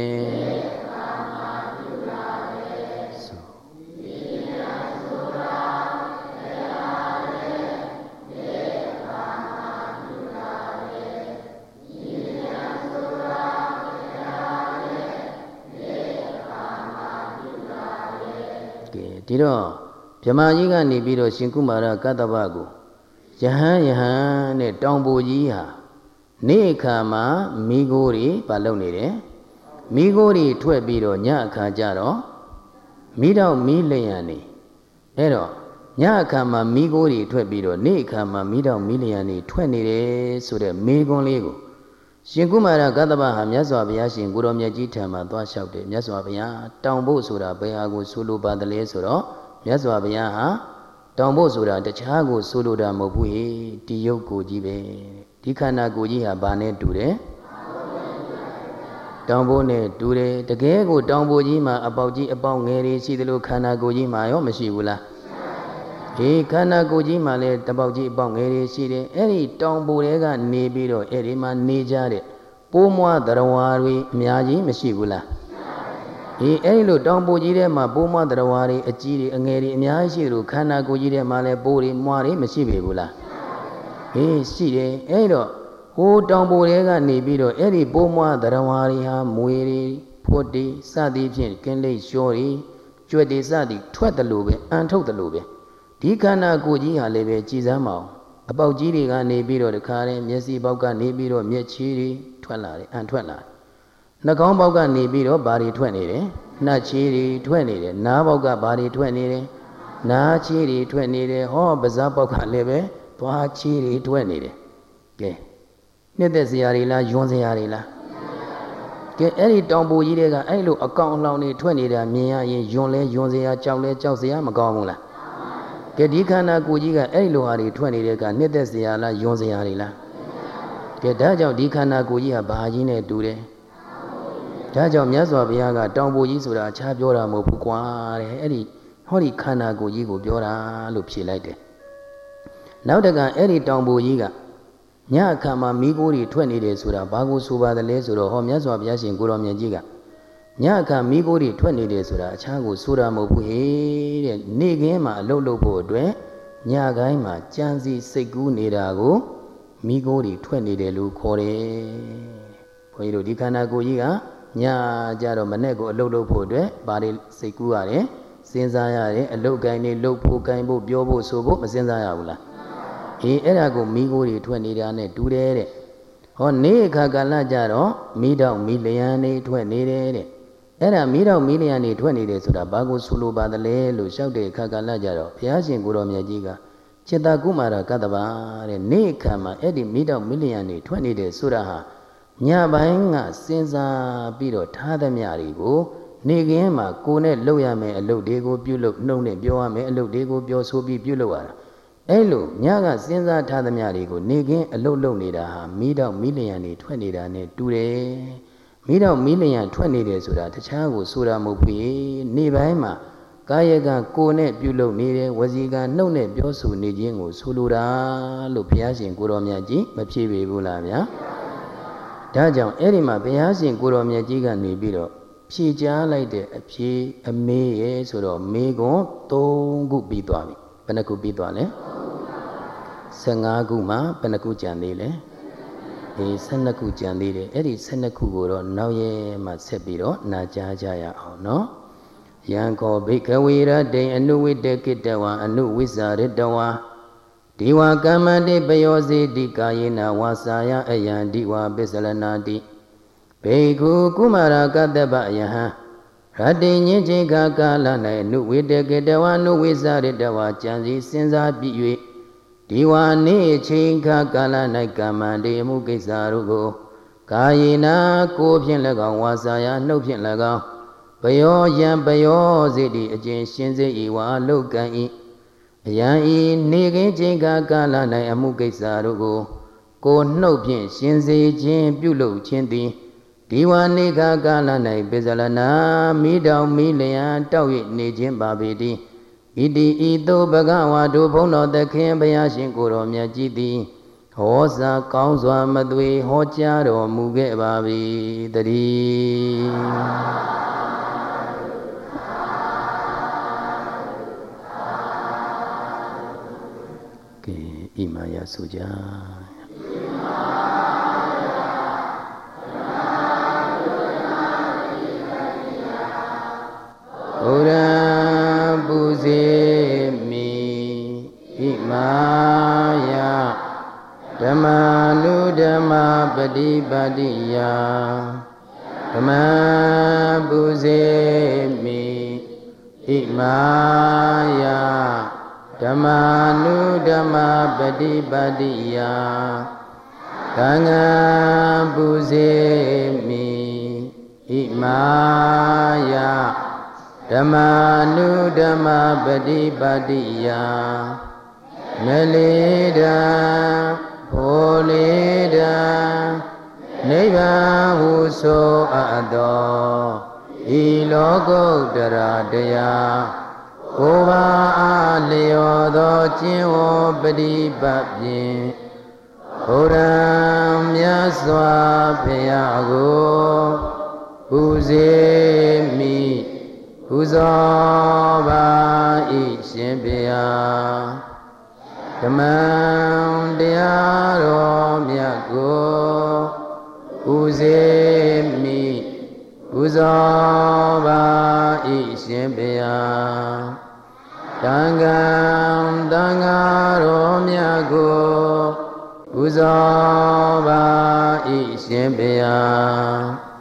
ဒီတော့ဗြဟ္မာကြီးကနေပြီးတော့ရှင်ကုမာရကတ္တဗကိုယဟန်ယဟန်နဲ့တောင်ပိုကြီးဟာနေ့အခါမှာမိโกတွေပါလုံနေတယ်မိโกတွေထွက်ပြီးတော့ညအခါကျတော့မိတော့မိလျံနေအဲ့တော့ညအခါမှာမိโกတွေထွက်ပြီးတော့နေ့အခါမှာမိတော့မိလျံနေထွက်နေတယ်ဆိုတဲ့မေကွန်းလေးကိုရှင်ကုမာရကတ္တဗဟာမြတ်စွာဘုရားရှင်ကိုရောမြတ်ကြီးထံမှာသွားလျှောက်တယ်မြတ်စွာဘုရားတောင်ဖို့ဆိုတာဘယ်ဟာကိုဆိုလိုပါတယ်လဲဆိုတော့မြတ်စွာဘုရားဟာတောင်ဖို့ဆိုတာတခြားကိုဆိုလိုတာမဟုတ်ဘူးဟေ့ဒီယုတ်ကိုကြီးပဲဒီခန္ဓာကိုယ်ကြီးဟာဘာနဲ့တူတယ်တောင်ဖို့နဲ့တူတယ်တကယ်ကိုတောင်ဖို့ကြီးမှာအပေါက်ကြီးအပေါက်ငယ်တွေရှိသလိုခန္ဓာကိုယ်ကြီးမှာရောမရှိဘူးလားဒီခန္ဓာကိုယ်ကြီးမှာလည်းတပေါက်ကြီးအပေါက်ငယ်တွေရှိတယ်အဲ့ဒီတောင်ပိုတွေကနေပြီးတော့အဲ့ဒီမှာနေကြတဲ့ပိုးမွားတရားဝါတွေအများကြီးမရှိဘူးလားဒီအဲ့ဒီလိုတောင်ပိုကြီးထဲမှာပိုးမွားတရားဝါတွေအကြီးတွေအငယ်တွေအများကြီးရှိတယ်လို့ခန္ဓာကိုယ်ကြီးထဲမှာလည်းပိုးတွေမွားတွေမရှိပေဘူးလားဟေးရှိတယ်အဲ့တော့ဟိုတောင်ပိုတွေကနေပြီးတော့အဲ့ဒီပိုးမွားတရားဝါတွေဟာမွေတွေဖွတ်တွေစသည်ဖြင့်ကင်းလိပ်လျှောတွေကြွက်တွေစသည်ထွက်တယ်လို့ပဲအန်ထုတ်တယ်လို့ပဲဒီခန္ဓာကိုယ်ကြီးဟာလည်းပဲကြည်စမ်းမအောင်အပေါက်ကြီးတွေကနေပြီးတော့တခါတည်းမျက်စိပေါက်ကနေပြီးတော့မျက်ချီတွေထွက်လာတယ်အန်ထွက်လာတယ်နှာခေါင်းပေါက်ကနေပြီးတော့ဘာတွေထွက်နေတယ်နှာချီတွေထွက်နေတယ်နားပေါက်ကဘာတွေထွက်နေတယ်နားချီတွေထွက်နေတယ်ဟောပါးစပ်ပေါက်ကလည်းပဲသွားချီတွေထွက်နေတယ်ကဲနှစ်သက်စရာတွေလားယွန်းစရာတွေလားကဲအဲ့ဒီတောင်ပိုကြီးတွေကအဲ့လိုအကောင်အလောင်တွေထွက်နေတာမြင်ရရင်ယွန်းလဲယွန်းစရာကြောက်လဲကြောက်စရာမကောင်းဘူးလားကဲဒီခန္ဓာကိုယ်ကြီးကအဲ့လိုဟာတွေထွက်နေတဲ့ကနှစ်သက်စရာလားယွန်းစရာတွေလားကဲဒါကြောင့်ဒီခန္ဓာကိုယ်ကြီးကဘာကြီးနဲ့တူတယ်ဒါကြောင့်မြတ်စွာဘုရားကတောင်ပိုကြီးဆိုတာအခြားပြောတာမဟုတ်ဘူးကွာတဲ့အဲ့ဒီဟောဒီခန္ဓာကိုယ်ကြီးကိုပြောတာလို့ဖြေလိုက်တယ်နောက်တကအဲ့ဒီတောင်ပိုကြီးကညအခါမှာမိโกတွေထွက်နေတယ်ဆိုတာဘာကိုဆိုပါတယ်လဲဆိုတော့ဟောမြတ်စွာဘုရားရှင်ကိုရောမြတ်ကြီးကညအခါမိโกတွေထွက်နေတယ်ဆိုတာအခြားကိုဆိုတာမဟုတ်ဘူးဟေးတဲ့နေ့ခင်းမှာအလုပ်လုပ်ဖို့အတွက်ညကိုင်းမှာကြံစီစိတ်ကူးနေတာကိုမိโกတွေထွက်နေတယ်လို့ခေါ်တယ်ဘုန်းကြီးတို့ဒီခန္ဓာကိုယ်ကြီးကညကြတော့မနေ့ကိုအလုပ်လုပ်ဖို့အတွက်ဘာတွေစိတ်ကူးရတယ်စဉ်းစားရတယ်အလုပ်ကိုင်းတွေလုပ်ဖို့ကိုင်းဖို့ပြောဖို့ဆိုဖို့မစဉ်းစားရဘူးလားအေးအဲ့ဒါကိုမိโกတွေထွက်နေတာနဲ့တူတယ်တဲ့ဟောနေ့အခါကာလကြတော့မိတော့မိလျံနေထွက်နေတယ်တဲ့အဲ့ဒါမိတော့မိလျံနေထွက်နေတယ်ဆိုတာဘာကိုဆိုလိုပါသလဲလို့လျှောက်တဲ့အခါကာလကြတော့ဘုရားရှင်ကိုရောမြတ်ကြီးကจิตကုမာရကတ္တဗတဲ့နေ့အခါမှာအဲ့ဒီမိတော့မိလျံနေထွက်နေတယ်ဆိုတာဟာညပိုင်းကစဉ်းစားပြီးတော့ထားသမျှတွေကိုနေခင်းမှာကိုယ်နဲ့လုပ်ရမယ်အလုပ်တွေကိုပြုလုပ်နှုတ်နဲ့ပြောရမယ်အလုပ်တွေကိုပြောဆိုပြီးပြုလုပ်ရတာအဲ့လိုညကစဉ်းစားထားသမျှတွေကိုနေခင်းအလုတ်လုတ်နေတာဟာမိတော့မိလျံနေထွက်နေတာနဲ့တူတယ်မိတော့မိလျံထွက်နေတယ်ဆိုတာတခြားကိုဆိုတာမဟုတ်ဘူးနေပိုင်းမှာကာယကကိုယ်နဲ့ပြုလုပ်နေတယ်ဝစီကနှုတ်နဲ့ပြောဆိုနေခြင်းကိုဆိုလိုတာလို့ဘုရားရှင်ကိုတော်မြတ်ကြီးမဖြေပေဘူးလားဗျာဒါကြောင့်အဲ့ဒီမှာဘုရားရှင်ကိုတော်မြတ်ကြီးကနေပြီးတော့ဖြေကြားလိုက်တဲ့အဖြေအမေးရဲ့ဆိုတော့မေကွန်သုံးခုပြီးသွားပြီဘယ်နှခုပြီးသွားလဲဆယ်ငါးခုမှဘယ်နှခုကြံသေးလဲအေးဆယ်နှစ်ခုကြံသေးတယ်အဲ့ဒီဆယ်နှစ်ခုကိုတော့နောက်ရဲမှဆက်ပြီးတော့နာကြားကြရအောင်နော်ယံကောဘိကဝေရတေအနုဝိတကိတဝံအနုဝိဇာရတဝါဒီဝကမ္မတိပယောစေတိကာယေနဝါစာယအယံဒီဝပစ္စလနာတိဘေကုကုမာရကတ္တပယဟံရတေညင်ချင်းကာကာလ၌အနုဝိတကိတဝံအနုဝိဇာရတဝါကြံစီစဉ်းစားပြီး၍ဒီဝါနေချင်းကာကာလ၌ကမ္မတိအမှုကိစ္စတို့ကိုကာယေနကိုဖြင့်၎င်းဝါစာယနှုတ်ဖြင့်၎င်းပယောယံပယောစေတိအကျဉ်ရှင်စေဤဝါလုကံဤအယံဤနေခင်းချင်းကာကာလ၌အမှုကိစ္စတို့ကိုကိုနှုတ်ဖြင့်ရှင်စေခြင်းပြုလုပ်ခြင်းသည်ဒီဝါနေကာကာလ၌ပိဇလနာမိတောင်မိလျံတောက်၍နေခြင်းပါပေသည်ဣတိဤသို့ဘဂဝါတို့ဘုန်းတော်သခင်ဘုရားရှင်ကိုတော်မြတ်ကြီးသည်ဟောစာကောင်းစွာမသွေဟောကြားတော်မူခဲ့ပါ၏တည်းကဲဣမာယဆိုကြဘုရားပူဇေမိဣမာယဓမ္မာနုဓမ္မာပฏิပါတိယဓမ္မာပူဇေမိဣမာယဓမ္မာနုဓမ္မာပฏิပါတိယသံဃာပူဇေမိဣမာယဓမ္မာနုဓမ္မာပฏิပါတိယမလေးတံဖိုလေးတံနိဗ္ဗာန်ဟုဆိုအပ်သောဤလောကုတ္တရာတရားကိုယ်ပါအားလျော်သောကျင့်ဝတ်ပฏิပတ်ဖြင့်ဘုရားမြတ်စွာဘုရားကိုပူဇေမိပူဇော်ပါ၏ရှင်ဘုရားဓမ္မတရားတော်မြတ်ကိုပူဇေမိပူဇော်ပါ၏ရှင်ဘုရားတန်ခါတန်ခါတော်မြတ်ကိုပူဇော်ပါ၏ရှင်ဘုရား